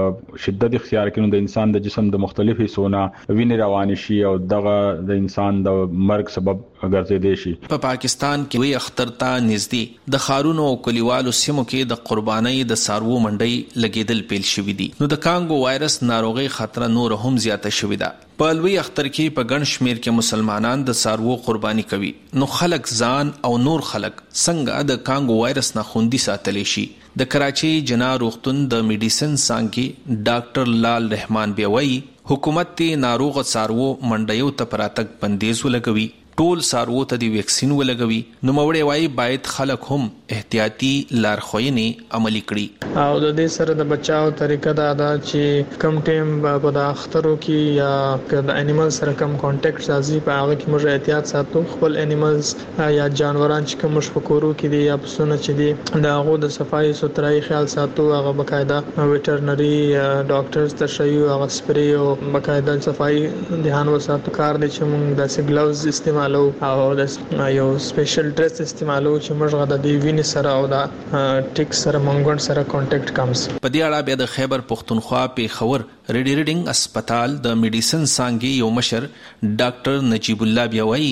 شدت اختیار کړي د انسان د جسم د مختلف حصونه وینې روان شي او دغه د انسان د مرګ سبب ګرځېدي شي. په پاکستان کې وی اختر ته نږدې د خارونو او کلیوالو سیمو کې د قربانۍ د سارو منډي لګیدل پیل شوې دي. نو د کانګو وایرس ناروغي خطر نور هم زیاته شوې ده. په لوی اختر کې په ګڼ شمیر کې مسلمانان د سارو قرباني کوي. نو خلک ځان او نور خلک څنګه د کانګو وایرس نه خوندي ساتلی شي؟ د کراچي جنا روغتون د میډیسن څانګې ډاکټر لال رحمان بیوي حکومت ته ناروغ سارو منډیو ته پراتک بندیز ولګوي ټول سارو ته د ویکسین ولګوي. نو موري وايي باید خلک هم احتیاطي لارښوونې عملي کړي. او د دې سره د بچاو طریقه دا ده چې کم ټیم په د اخترو کې یا د انیمل سره کم کانټیکټ راځي په هغه کې موږ احتیاط ساتو. خپل انیملز یا جانوران چې کوم شپکورو کې دي یا پسونه چې دي دا هغه د صفای سترای خیال ساتو. هغه بقاعده ویټرنری ډاکټرز ته شایو هغه سپری او بقاعده صفای ध्यान وساتو. کار دي چې موږ د ګلوز استعمالو او د یو سپیشل ډریس استعمالو چې موږ د دې وینې سره او د ټیک سره منګون سره کانټیکټ کمز. په دې اړه بیا د خیبر پختونخوا پیښور ریډینګ هسپتال د میډیسن څانګې یو مشر ډاکټر نجیب الله بیا وایي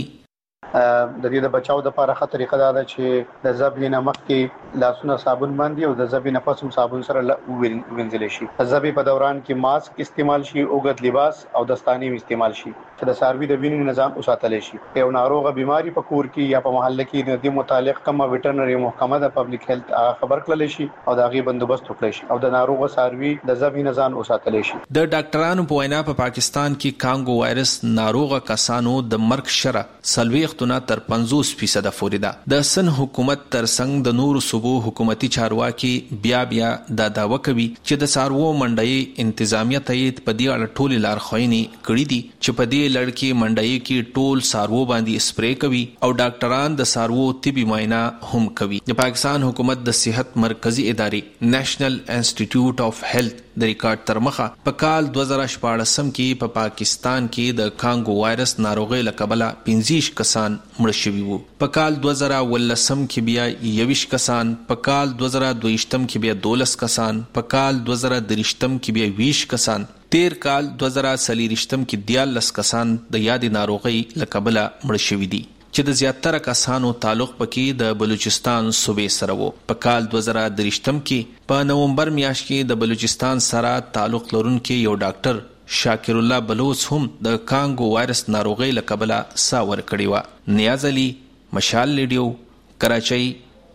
د دې د بچاو د لپاره خطرې طریقه دا ده چې د ذبح نه مخکې لاسونه صابون باندې او د ذبح نه پس هم صابون سره وینځل شي. د ذبح په دوران کې ماسک استعمال شي، اوږد لباس او دستانې استعمال شي چې د ساروي د وینې نظام وساتل شي. یو ناروغه بیماری په کور کې یا په محله کې د دې متعلق کومه ویټرنری محکمه د پبلک هیلث خبر کړل شي او د غي بندوبست وکړي شي او د ناروغه ساروي د ذبح نظام وساتل شي. د ډاکټرانو په وینا په پاکستان کې کانګو وایرس ناروغه کسانو د مرګ شره سلويختونه تر 50% پورې ده. د سن حکومت ترڅنګ د نورو صوبو حکومتي چارواکي بیا دا داوا کوي چې د سارو منډي انتظامیه ته په دې اړه ټول لارښوونې کړې دي چې په دې لړ کې منډي کې ټول سارو باندې سپری کوي او ډاکټران د سارو طبي معاینه هم کوي. د پاکستان حکومت د صحت مرکزی ادارې نېشنل انسټیټیوټ اف هیلث د ریکارډ تر مخه په کال 2014 کې په پاکستان کې د کانګو وایرس ناروغي لکبله 15 کسان مړ شوي وو. په کال 2018 کې بیا 21 کسان، په کال 2022 کې بیا 12 کسان، په کال 2023 کې بیا 20 کسان، تیر کال 2023 کې 14 کسان د یادې ناروغي لکبله مړ شوي دي چې د زیاتره کسانو تعلق پکې د بلوچستان صوبې سره وو. په کال 2023 کې په نومبر میاشت کې د بلوچستان سره تعلق لرونکي یو ډاکټر شاکر الله بلوچ هم د کانګو وایرس ناروغي لکبله ساور کړی و. نیاز علي، مشال ریډیو، کراچۍ.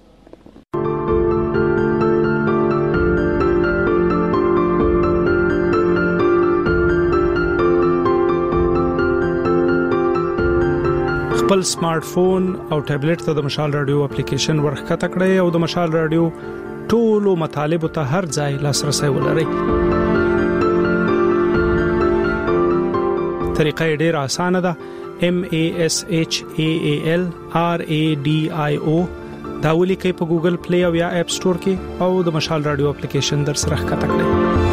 خپل سمارټ فون او ټابلیټ ته د مشال رادیو اپلیکیشن ورخته کړئ او د مشال رادیو ټولو مطالب ته هر ځای لاسرسي ولرئ. طریقه ډیره اسانه ده. MASHAAL RADIO دا ولیکئ په ګوګل پلی او یا اپ سٹور کې او د مشال رادیو اپلیکیشن در سره ښکته کړئ.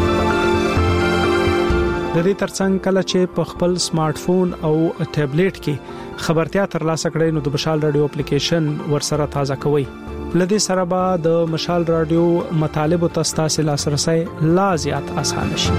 د دې ترڅنګ کله چې په خپل سمارټ فون او ټابلیټ کې خبرتیا ترلاسه کړئ نو د مشال رادیو اپلیکیشن ورسره تازه کوئ. لدې سره به د مشال رادیو مطالب او تاسو لاسرسي لا زیات اسانه شي.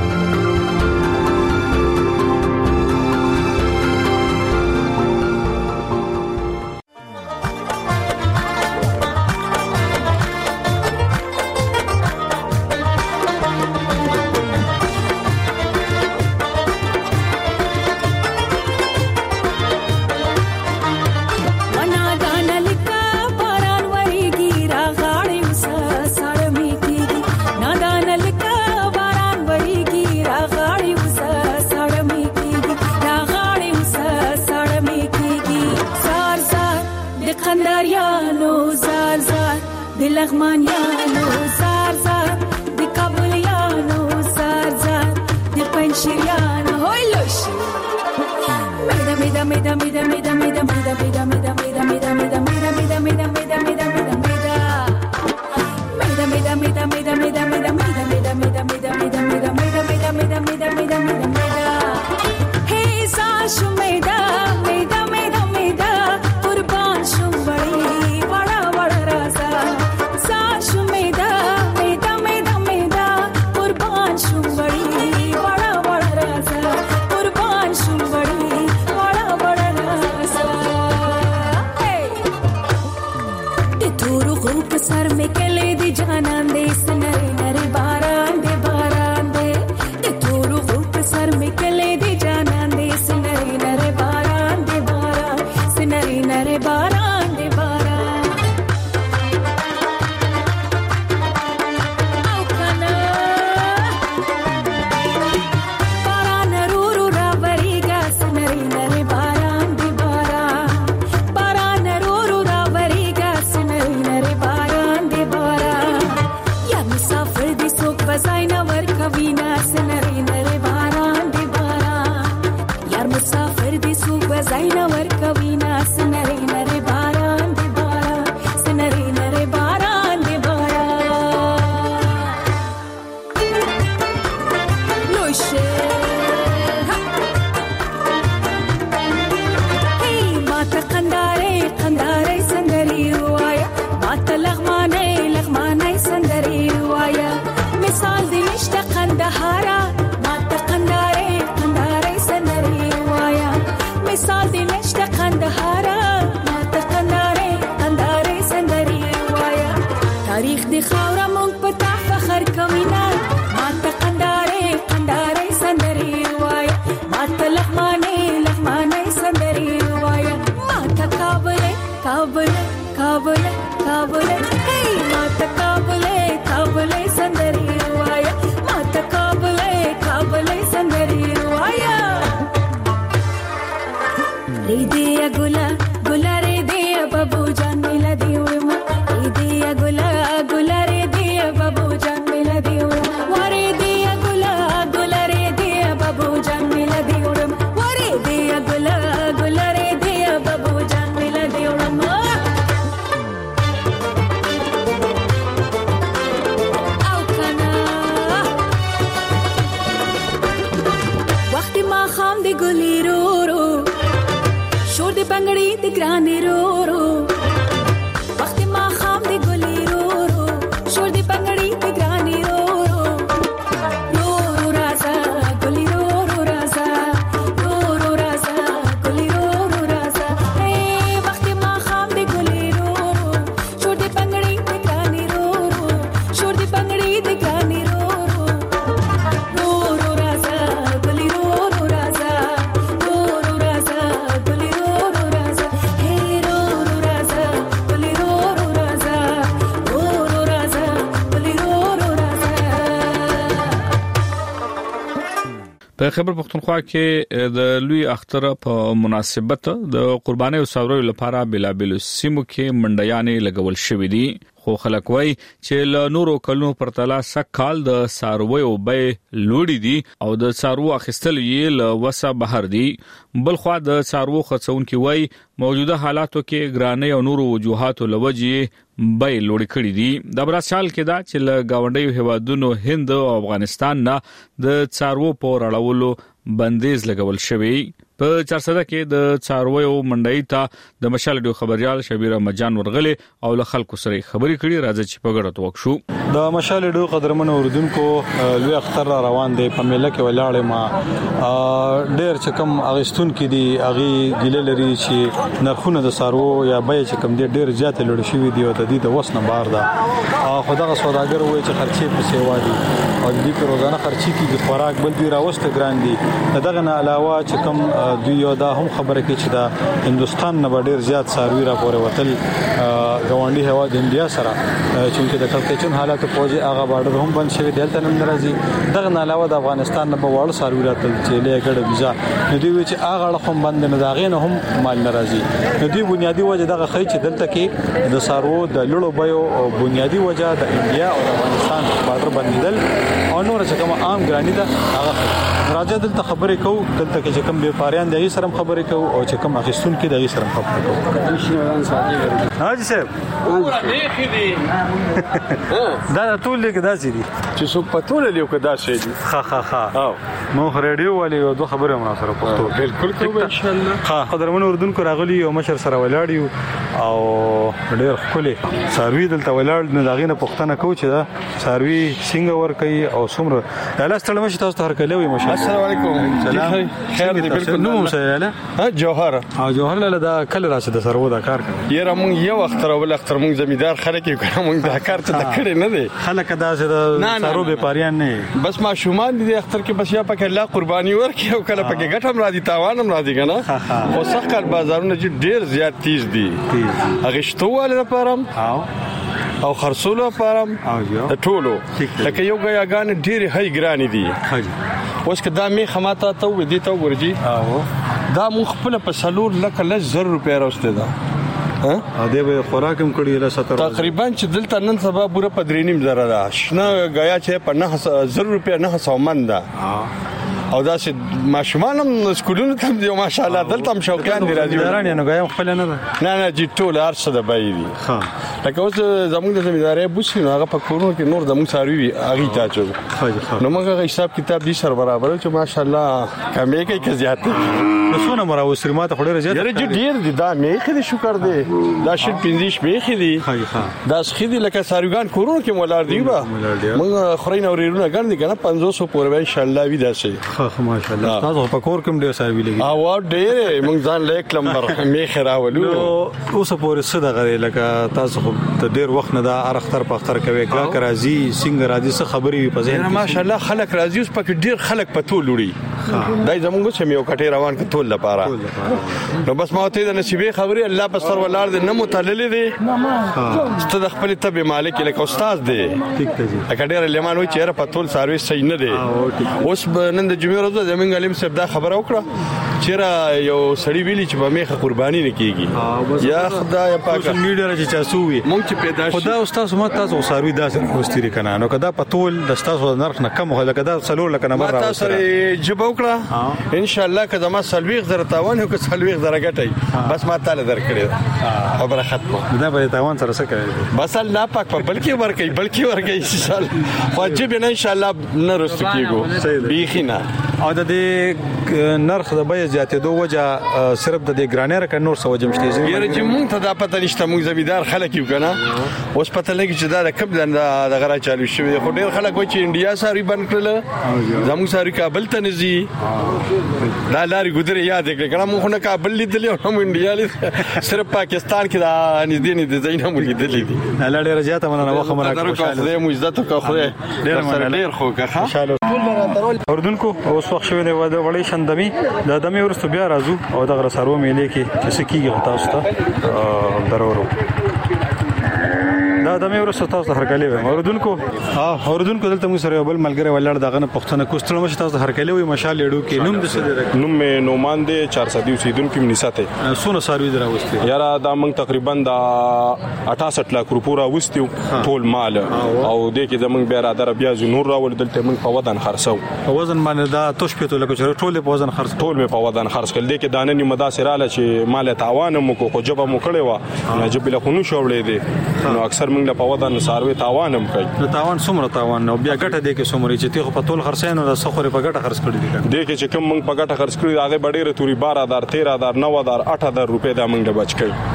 باندې نشته قندهار ماته قنداره سندري وایا تاریخ د خاور مونږ په تا فخر کوینا ماته قنداره سندري وایا ماته لغمانه سندري وایا ماته کابل هی ماته کابل سندري وایا ماته کابل سندري وایا ری دیا ګلا ری دیا بابو جان ملا دیوما ری دیا ګلا ری دیا بابو جان ملا دیوما وری دیا ګلا ری دیا بابو جان ملا دیوما وری دیا ګلا ری دیا بابو جان ملا دیوما او کنا وخت ما خام دی ګلی رو شور دی بنگړی دی ګرانی رو وخت ما خام دی ګلی رو شور دی بنگړی دی ګرانی رو رازا ګلی رو رازا ګلی رو رازا اے وخت ما خام دی ګلی رو شور دی بنگړی دی ګرانی رو شور دی بنگړی دی ګرانی رو رازا ګلی رو رازا ګلی رو رازا په خیبر پختونخوا کې د لوی اختر په مناسبت د قرباني او ساورو لپاره بلابل سیمو کې منډیانې لګول شوې دي خو خلک وای چې له نورو کلونو پرتله سکهال د سارویو به لوړې دي او د سارو اخیستل یې له وسه بهر دي بلخوا د سارو خرڅون کې وای موجوده حالاتو کې ګرانې او نورو وجوهاتو لوجې به لوړ کړي دي د براشال کې دا چې له گاونډیو هوادونو هند او افغانستان نه د سارو په راړولو بندیز لګول شوی په 400 کې د څارویو منډای ته د مشال ډیو خبريال شبیر مجان ورغله او له خلکو سره خبري کړي راځي چې په ګډه توښو د مشال ډیو قدرمن اوردونکو لوی اختر روان دی په میله کې ولاړې ما ډېر چکم اغستون کې دی اغي ګیله لري چې نرخونه د سارو یا به چکم دی ډېر زیات لوړ شوی دی او د دې د وسنه بار ده خدای سوداګر وایي چې خرچې په سیوا دي او د دې روزانه خرچې کې د خوراک بل دی راوسته ګران دي دغه نه علاوه چکم دوی یو دا هم خبره کوي چې دا هندستان نه ډېر زیات ساروی را پورې وتل غونډي هوا د انډیا سره چې د کلکچن حالات په وجه هغه بارډر هم بند شوی دلته نن راځي دغه نه علاوه د افغانستان نه په وړ ساروی راتل چې له ګډه ویزا نو دوی چې هغه هم بند نه داغې نه هم مال ناراضي نو دوی بنیادی وجه دغه خی چې دلته کې د سارو د لړو بيو او بنیادی وجه د انډیا او افغانستان بارډر بندیدل او نور چې کوم عام ګرانی ده هغه راځي دلته خبرې کوو دلته کې چې کوم بیپاریان دغه سره خبرې کوو او چې کوم اخیستون کې دغه سره خبرې کوو کمشنران ساتي حاجی صاحب دا ټول لیک دا دي چې څوک پټول لیو کدا شي دي ها او مو رادیو والی دوه خبره مو سره پښتو بالکل کوو ان شاء الله ها قدرمن اردوونکو راغلی او مشر سره ولاړیو او ډېر خولي ساروی دلته ولاړ نه داغینه پښتنه کوي چې دا ساروی څنګه ور کوي او څومره الله ستړي مشه تاسو ته هر کله وي مشه السلام علیکم سلام خیر دی بالکل نو سره ها جوهر جوهر له دا کله راشه د سرو دا کار کوي یره مونږ یو اختر ول اختر مونږ زمیدار خلک یو مونږ دا کار ته کړی نه دی خلک دا چې سرو به پاریان نه بس ما شومان دي اختر کې بس یا پکې الله قرباني ورکړي او کله پکې ګټم را دي تاوان هم را دي کنه خو سخت بازارونه چې ډیر زیات تیز دي هغه شتواله لپاره او خرصولو لپاره د ټولو لکه یو غیاګان ډیر هي ګرانی دي اوس کدا می خماته ته ودی ته ورجی دا مخ خپل په سلور لکه لزر روپیا راوسته ده ها دې به خوراکم کړی له 70 تقریبا چې دلته نن سبا پوره 3.5 زره ده شنه غیا چې په 9000 روپیا 900 من ده او دا چې ماشومان هم سکولونو ته دی ماشاءالله دلته هم شوقیان دي راځي ورانه نو غیا خپل نه ده نه جی ټول ارڅ ده بای دي ها لکه اوس زموږ د زمینداري بوسي نو هغه په کورونو کې نور زموږ ساروي اغي تا چو نو موږ حساب کتاب دي سره برابر چې ماشاءالله کمې کوي کې زیات نو څونه مراوسري ماته خوري زیات یره ډیر دي دا میخه دي شکر دي دا شل 15 میخه دي دا خېدي لکه ساروګان کورونو کې مولار دی با موږ خورین اورېرونه ګڼ دي کنه 500 پورې ان شاء الله وی دا شي خو ماشاءالله تاسو په کور کوم ډیر ساروي لګي او ډیر موږ ځان لیک لمبر میخه راولو اوس پورې څه دغه لکه تاسو ته ډیر وخت نه دا اختر په اختر کوي کا راځي څنګه راځي څه خبري په ځین ماشاءالله خلک راځي اوس پکې ډیر خلک په ټول وړي دای زمونږ چې یو کټه روان ک ټول لپاره نو بس ما ته د نصیبې خبري الله په سر ولار دې نه متعلل دي ست د خپل تبع مالک لکه استاد دی ټیک ته جی اکډیر لیمان وي چیرې په ټول سرویس صحیح نه دی اوس نن د جمعې ورځ زمونږ علم صاحب دا خبره وکړه چیرې یو سړی ویلی چې به میخه قرباني نه کیږي یا خدای پاک میډیا چې چاسو وي مونږ چې پیدا خدا استاد ما تاسو سروي داسې واستری کنه نو کدا په ټول د تاسو نرخ نه کم هله کدا څلور لکه نمبر راوځي تاسو جواب وکړه ان شاء الله کدا ما سلويغ زره تاوان او سلويغ زره ګټي بس ما تعالی درکړي خبره ختمه دا به تاوان سره څه کوي بس الله پاک په بلکې ورکي ان شاء الله واجب نه ان شاء الله نه رست کیږي بیخینا او د نرخ د بیه زیاتېدو وجه صرف د ګرانر ک نور سو وجه مشته یره چې مونږ ته دا پته نشته مونږ زمیدار خلک یو کنه اوس پته لګی چې دا کب د غرا چالو شوی خو ډیر خلک وایي چې انډیا ساری بند کړل زموږ ساری کابل ته نزي دا لاري ګذر یاد کړه کنه مونږ نه کابل لیدل او هم انډیا لیدل صرف پاکستان کې دا نږدې نه زینه مونږ لیدل دي الله ډیر زیاته مننه واخه مرکه خوشاله مو عزت او خو ډیر خو که اردن کو اوس وخت شوی دی واده وړي شندمي د دمه ورستو بیا راځو او دغه سارو میلې کې چې سکیږي تاسو ته ضرورو دا دمه ورستو تاسو هرکلی وي اردن کو دلته موږ سره بل ملګری ولړ دغه پښتنه کوستلو مشه تاسو هرکلی وي مشال لیډو کې نوم د څه نوم مې نومان دی 400 سیدون کې منیساته سونه ساروي دراوستي یاره دا موږ تقریبا د 68 لک روپورا وستیو ټول مال او د کې زمونږ بیا را در بیا نور راول دلته موږ په ودان خرڅو په وزن باندې دا توش پېتو لکه چې ټول په وزن خرڅ ټول مې په ودان خرڅ کړل د کې دانه نیمه دا سراله چې مال تاوان مو کو جبه مو کړي وا نه جبه له خونو شوړې دي نو اکثر موږ له په ودان ساروي تاوان هم کوي نو تاوان څومره تاوان نو بیا ګټه دی کې څومره چې ته په ټول خرڅینو د سخوري په ګټه خرڅ کړی دي د کې چې کوم موږ په ګټه خرڅ کړی هغه ډېر توري 12000 13000 9000 8000 روپے دا موږ بچ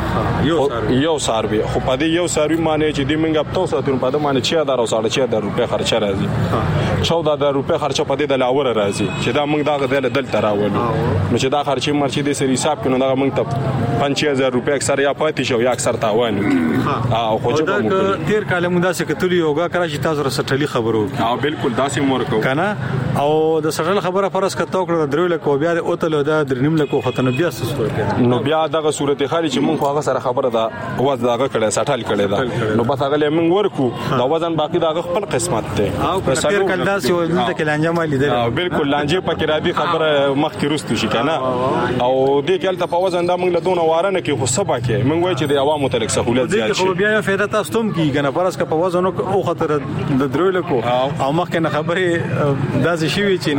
کړی یو ساروي خو په دې یو ساروي معنی چې د موږ په تاسو ته په دې معنی 6000 او 6500 روپے خرچه راځي 14000 روپے خرچه په دې د لاور راځي چې دا موږ دا دلته راوړو نو چې دا خرچه مرچې د سری حساب کړو دا موږ ته 5000 روپے اکثر یا پاتې شو یا اکثر تاوان او خو چې موږ تیر کال موږ داسې کتلی یوګه کرا چې تاسو رسټلی خبرو بالکل داسې مورکو کنه او د سټل خبره فرض کته کړو درو لکه بیا د اوتل د درنیم لکه ختنه بیا څه نو بیا دغه صورت خالي چې موږ هغه سره خبره ده واز دغه کړه سټل کړه ده نو بس هغه موږ ورکو دا وزن باقی دغه خپل قسمت ته او تیر کال داسې ولته کې لانجه مالي ده بالکل لانجه پکې را دي خبره مخ کې رستو شي کنه او دې کال ته په وزن دا موږ له دونه وارنه کې خو سبا کې موږ وایي چې د عوامو تلک سہولت زیات شي خو بیا فائدہ تاسو ته کی کنه فرض کا په وزن او خطر د درو لکو او مخ کنه خبره داسې شي چې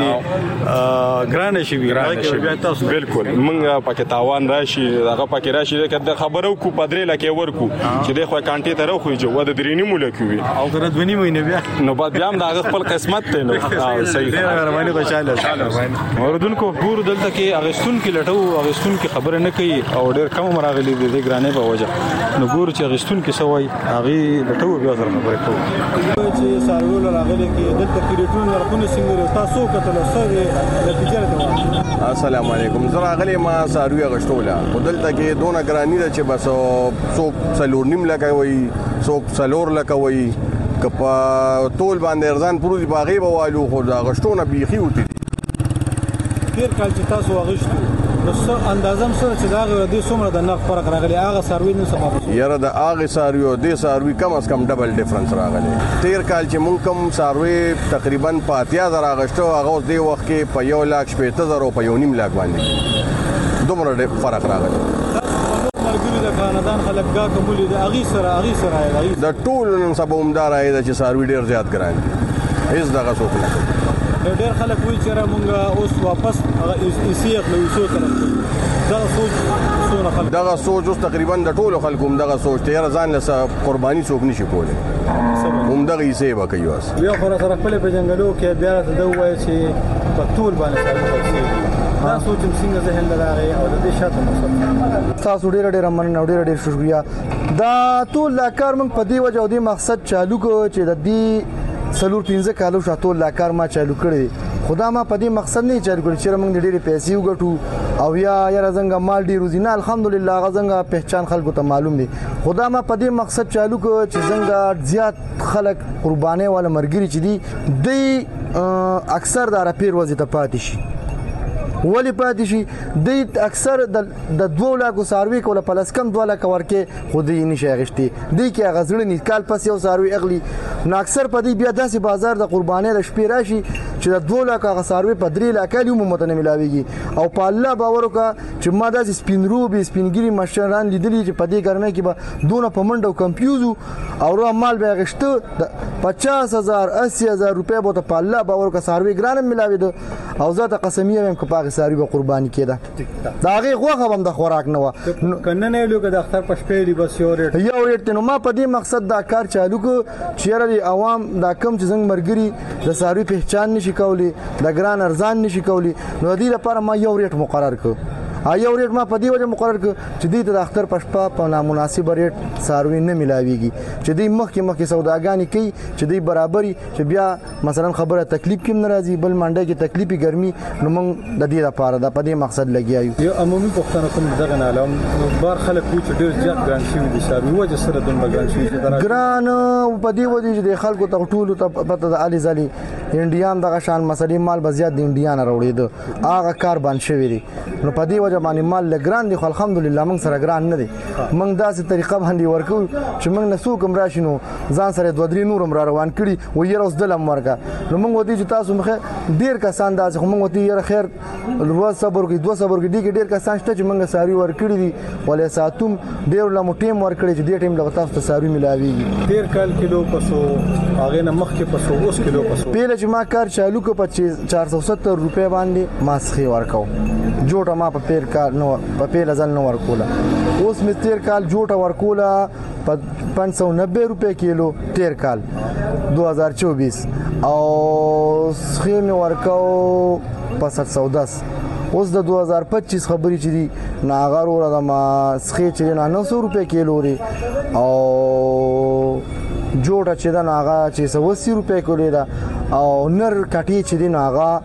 نه ګرانه شي بیا تاسو بالکل موږ پکې تاوان راشي هغه پکې راشي کله خبرو کو پدرې لکه ورکو چې د خو کانټي ته راخوي جو د درینی مولکوي او تر دونی مینه بیا نو بعد بیا د هغه خپل قسمت ته نو صحیح رواني خوشاله اوردن کو ګور دلته کې اغستون کې لټو اغستون کې خبره نه کوي او ډېر کم مراغلي دي ګرانه په وجه نو ګور چې اغستون کې سوای هغه لټو بیا سره خبره کوي چې سارول راغلي کې دلته کې ریټون ورکونه څنګه تاسو کتل سره نتیجه ده السلام علیکم زرا غلی ما ساروی غشتوله دلته کې دونه ګرانی ده چې بس څوک څلور نیم لکوي څوک څلور لکوي کپا ټول باندې ارزان پروزي باغې بوالو خو دا غشتونه بيخي وتی تیر کال چې تاسو غشتو نو اندازم سره چې دا غوډي څومره د نرخ فرق راغلی هغه سروي نن سبب یاره د هغه سروي او د سروي کم از کم ډبل ډیفرنس راغلی تیر کال چې مونږ کم سروي تقریبا 5000 غشتو هغه د وخت کې په 1,80,000 په 1.5 لک باندې دومره فرق راغلی د خاندان خلک کا قبول دي اغي سره د ټول نن سبا عمدار اې د چې سروي ډیر زیات ګران دي هیڅ دغه څوک نه ډېر خلک وایي چې موږ اوس واپس ایسیق له وسو طرف دغه سوچ اوس تقریبا د ټولو خلکو دغه سوچ ته ځان له قرباني څوک نشي کولی هم دغه یې به کوي اوس بیا خو سره خپل په جنگلو کې بیا د وایي چې په ټول باندې دا سوچم څنګه ذهن لراغه او د دې شاته مقصد تاسو ډېر مننه ډېر شکریا دا ټول لا کار موږ په دې وجه او دې مقصد چالو کو چې د دې سلور 15 کالو شاتو لا کار ما چالو کړی خدا ما په دې مقصد نه چالو کړی چې موږ ډېرې پیسې وګټو او یا زنګ مال ډېر روزینه الحمدلله غزنګ پہچان خلکو ته معلوم دي خدا ما په دې مقصد چالو کو چې زنګ زیات خلک قرباني ولا مرګري چې دي اکثر د راپیر وظیفه پاتې شي ولی پاتې شي د اکثر د 2 لک ساروي کوله پلس کم 2 لک ورکه خودي نشي غشتي د کی غزړنی نکال پس یو ساروي اغلی نو اکثر په دې بیا داسې بازار د قرباني د شپې راشي چې د 2 لک ساروي په 3 لک لیوم متنه ملاويږي او په الله باور وکا چې ما داسې سپینروبي سپینګری مشران لیدلی چې په دې ګرمه کې به دونه پمنډ او کمپیوزو او رو مال به غشته 50000 80000 روپے به په الله باور وکا ساروي ګران ملاوي او ذات قسمیه هم کپاغه ساروي به قرباني کېده دا هغه غوخه هم د خوراک نه و کنه نه لوګه د اختر پښپېلی بس یو ریټ نو ما په دې مقصد دا کار چالو کو چیرې د عوام دا کم چې څنګه مرګري د ساروي پہچان نشي کولی د ګران ارزان نشي کولی نو دې لپاره ما یو ریټ مقرر کړ یو ریټ ما په دې وجه مقرر کړ چې دې د اختر پښپا په نامناسب ریټ ساروي نه ملاويږي چې دې مخکې سوداګانی کوي چې دې برابرۍ چې بیا مثلا خبره تکلیف کې ناراضي بل منډه کې تکلیفي ګرمي نو موږ د دې لپاره د په دې مقصد لګیایو یو عمومي پښتنه کوم دغه نه علم بار خلک چې ډېر زیات ګران شي دي ساروي وجه سره دغه ګران شي ګران په دې وجه چې د خلکو ته ټول ته پته د علي زلي انډیان دغه شان مسلې مال بزیات د انډیان راوړي هغه کار باندې شوی دی نو په دې وجه باندې مال لګران دي خو الحمدلله موږ سره ګران نه دي موږ داسې طریقه باندې ورکو چې موږ نسو کوم راشینو ځان سره 2-3 نورم را روان کړي و یې اوس دلم ورګه نو موږ ودی چې تاسو مخه ډیر کسان داسې خو موږ ودی یې خیر ورځ صبر کې 2 صبر کې ډیر کسان شته چې موږ ساری ور کړی دي ولې ساتوم ډیر لمو ټیم ور کړی چې دې ټیم لغه تاسو ته ساری ملاويږي 13 کال کیلو پسو هغه نه مخ کې پسو اوس کیلو پسو پیله چې ما کار چالو کو 470 روپے باندې ماسخي ورکاو جوړه ما په پیر کار نو په پیله ځل نو ورکولا اوس می 13 کال جوړه ورکولا په 590 روپے کیلو 13 کال 2024 او سخي می ورکاو په 710 اوس د 2025 خبري چې دي ناغار ور د ما سخي چې 900 روپے کیلو لري او جوړه چې دا ناغا 680 روپے کیلو ده او نر کټي چې دی ناغا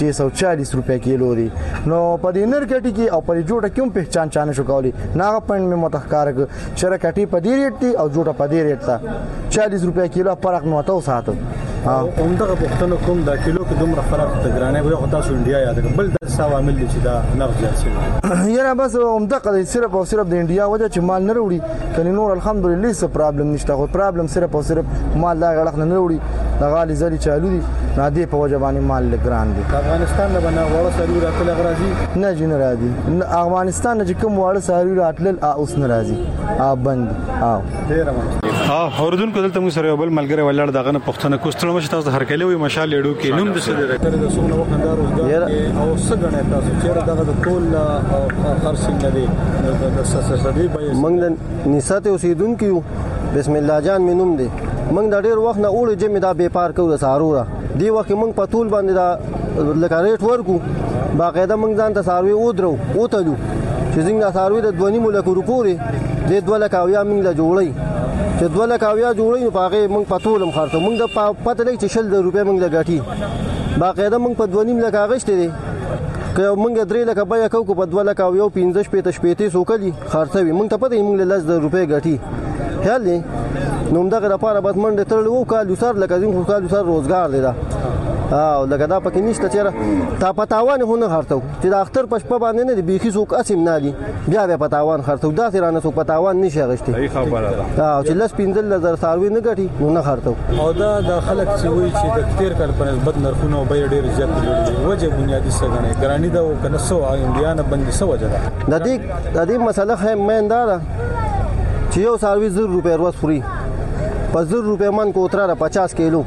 640 روپے کیلو دی نو په دې نر کټي کې او په جوړه کوم پہچان چانه شو کولی ناغا پند می متخکار شر کټي په دې ریټ دی او جوړه په دې ریټ تا 40 روپے کیلو فرق نو تاسو ساتو همدغه پښتنو کوم دا کیلو کې دومره فرق د ګرانې وي خو تاسو انډیا یاد بل د عوامل دي چې دا نرخ زیات شي یاره بس همدغه صرف او صرف د انډیا وجه چې مال نه وروړي کني نور الحمدلله څه پرابلم نشته خو پرابلم صرف او صرف مال لا غلط نه وروړي د غالي زلي چالو دي نادي په وجه باندې مال لګران دي افغانستان نه بنا وړه سړي راتل غراضي نه جن راځي افغانستان نه چې کوم وړه سړي راتل اوس نه راځي بند ډیر مننه اوردون کو دلته موږ سره بل ملګری ولاړ دغه پښتنه کوستلو مشه تاسو هر کله وي مشال لیډو کې نوم د سره د سومنه وخندار روزګار او څنګه تاسو چیرې دغه د ټول خرڅ نه دي د سسدي به موږ نسات اوسیدونکو بسم الله جان مينوم دي موږ د ډېر وخت نه اول جمع دا به پار کو د سارورا دی وخت موږ په ټول باندې دا لکاریټ ورکو باقاعده موږ ځان ته ساروي ودرو او تلو چې څنګه ساروي د 2.5 ملک پورې د 2 لک اویا موږ لا جوړی چې 2 لک اویا جوړی نو پاغه موږ په ټولم خرڅو موږ د پته لګ چې 100 روپے موږ لګاټي باقاعده موږ په 2.5 لک اغشته دي که موږ 3 لک بیا کو په 2 لک اویا 15 پېته سوکلی خرڅوي موږ ته پته موږ له 10 روپے ګټي خیال دی نو دغه لپاره بس منډه ترلو کال سر لکه زین خو کال سر روزګار دی دا او لکه دا پکې نشته چیرې تا پتاوان هونه خرڅو چې د اختر پښپ باندې نه دی بيخي څوک اسیم نه دی بیا به پتاوان خرڅو دا سره نه څوک پتاوان نشي غشتي ای خبره ده او چې لس 15000 ساروي نه ګټي نو نه خرڅو او دا د خلک چې وایي چې د کتیر کال په نسبت نرخونه به ډیر زیات دي وجه بنیادی څه غني ګرانی دا او کنه سو انډیانه بندي سو وجه ده د دې مسله هم میندا ده چې یو ساروي 0 روپے ورځ خوري په 0 روپے من کوتره 50 کیلو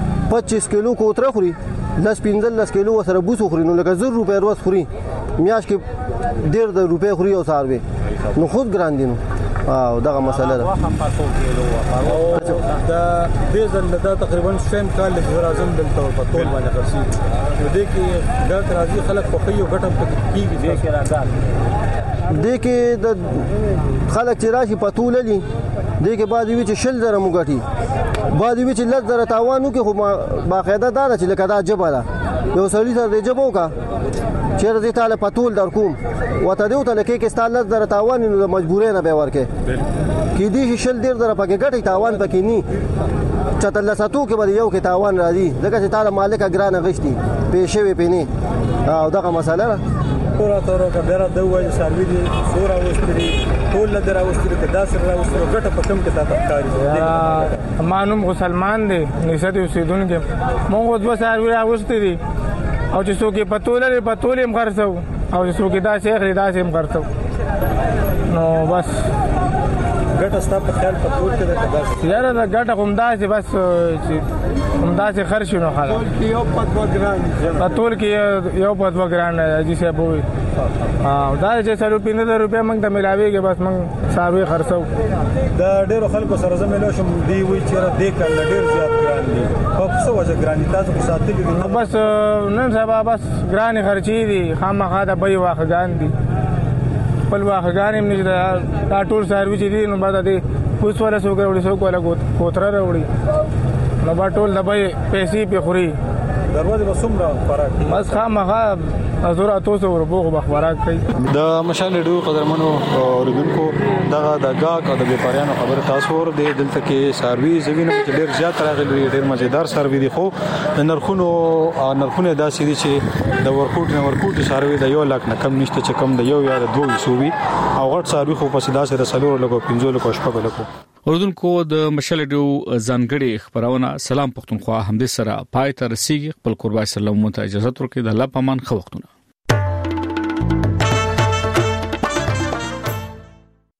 25 کیلو کوتره خوري 10 کیلو سره بوسو خوري نو لکه 0 روپے ورځ خوري میاش کې 1.5 روپے خوري او ساروي نو خود ګران دي نو او دغه مسله ده دا دې ځل دا تقریبا سیم کال د اعظم دلته په ټول باندې خرسي نو دې کې ګټ راځي خلک په خيو ګټم کېږي دې کې راځي دې کې د خلک چې راشي په ټول لې دې کې بعد وی چې شل زره موګټي بعد وی چې لږ زره تاوانو کې خو باقاعده دا چې لکه دا جبه ده یو سړی سره دې جبو کا چیرې دې تعالی په ټول در کوم وته دې ته لکه کې ستاله زره تاوان نو مجبورې نه به ورکه کې دې شل ډیر زره پکې ګټي تاوان پکې ني چتل ساتو کې به یو کې تاوان راځي ځکه چې تعالی مالک اګران غشتي پېښې وي پېني او دغه مسله ده تورا کبره د وای سروي دي سورا وستري ټول لدر اوستري کدا سره اوستري ګټه پکم کې تا تکاري مانوم مسلمان دي نسد اوسیدونکو مونږ د سروي اوستري او چې څوک په تولې مخرسو او چې څوک دا شیخ دا سیم خرڅو نو بس ګټه ستاسو په خیال په ټول کې ده کدا یاره دا ګټه کوم دا چې بس همدا چې خرج نو خاله یو په ګران په ټول کې یو په ګران دي چې بوي دا چې 350 روپیا موږ ته ملاويږي بس موږ ساروي خرڅو دا ډېر خلکو سره زميلو شم دی وی چې دې کله ډېر زیات ګران دي په څه وجه ګران تاسو په ساتلې دي بس نن سبا بس ګران خرچي دي خامخا دا به واخګان دي خپل واخګان هم نشته دا ټول سروي چې دي نو بعد دې اوس ولا سو ګرځي سو کوله کوتره وروړي نو با ټول دبي پیسې په خوري دروازه وسومره فرق بس خامخا ازوره تاسو وربوغ بخبرات کوي د مشال ډیو قدرمنو اوریدونکو دغه د گاګ او د بیپاریانو خبر تاسو ور د دلته کې سروي زوینه چې ډیر زیات راغلي ډیر مزیدار سروي دي خو د نرخونو داسې دي چې د ورکوټ سروي د 1 لک نه کم نشته چې کم د 1 یا د 2 سوبي او غټ سروي خو په سیده سره سلور لګو 15 لکو شپږ لکو اوردونکو د مشال ډیو ځانګړي خبرونه سلام پښتونخوا همدې سره پای ته رسیدي خپل قربای سلام مو ته اجازه ورکړئ د الله پامان خو وختونه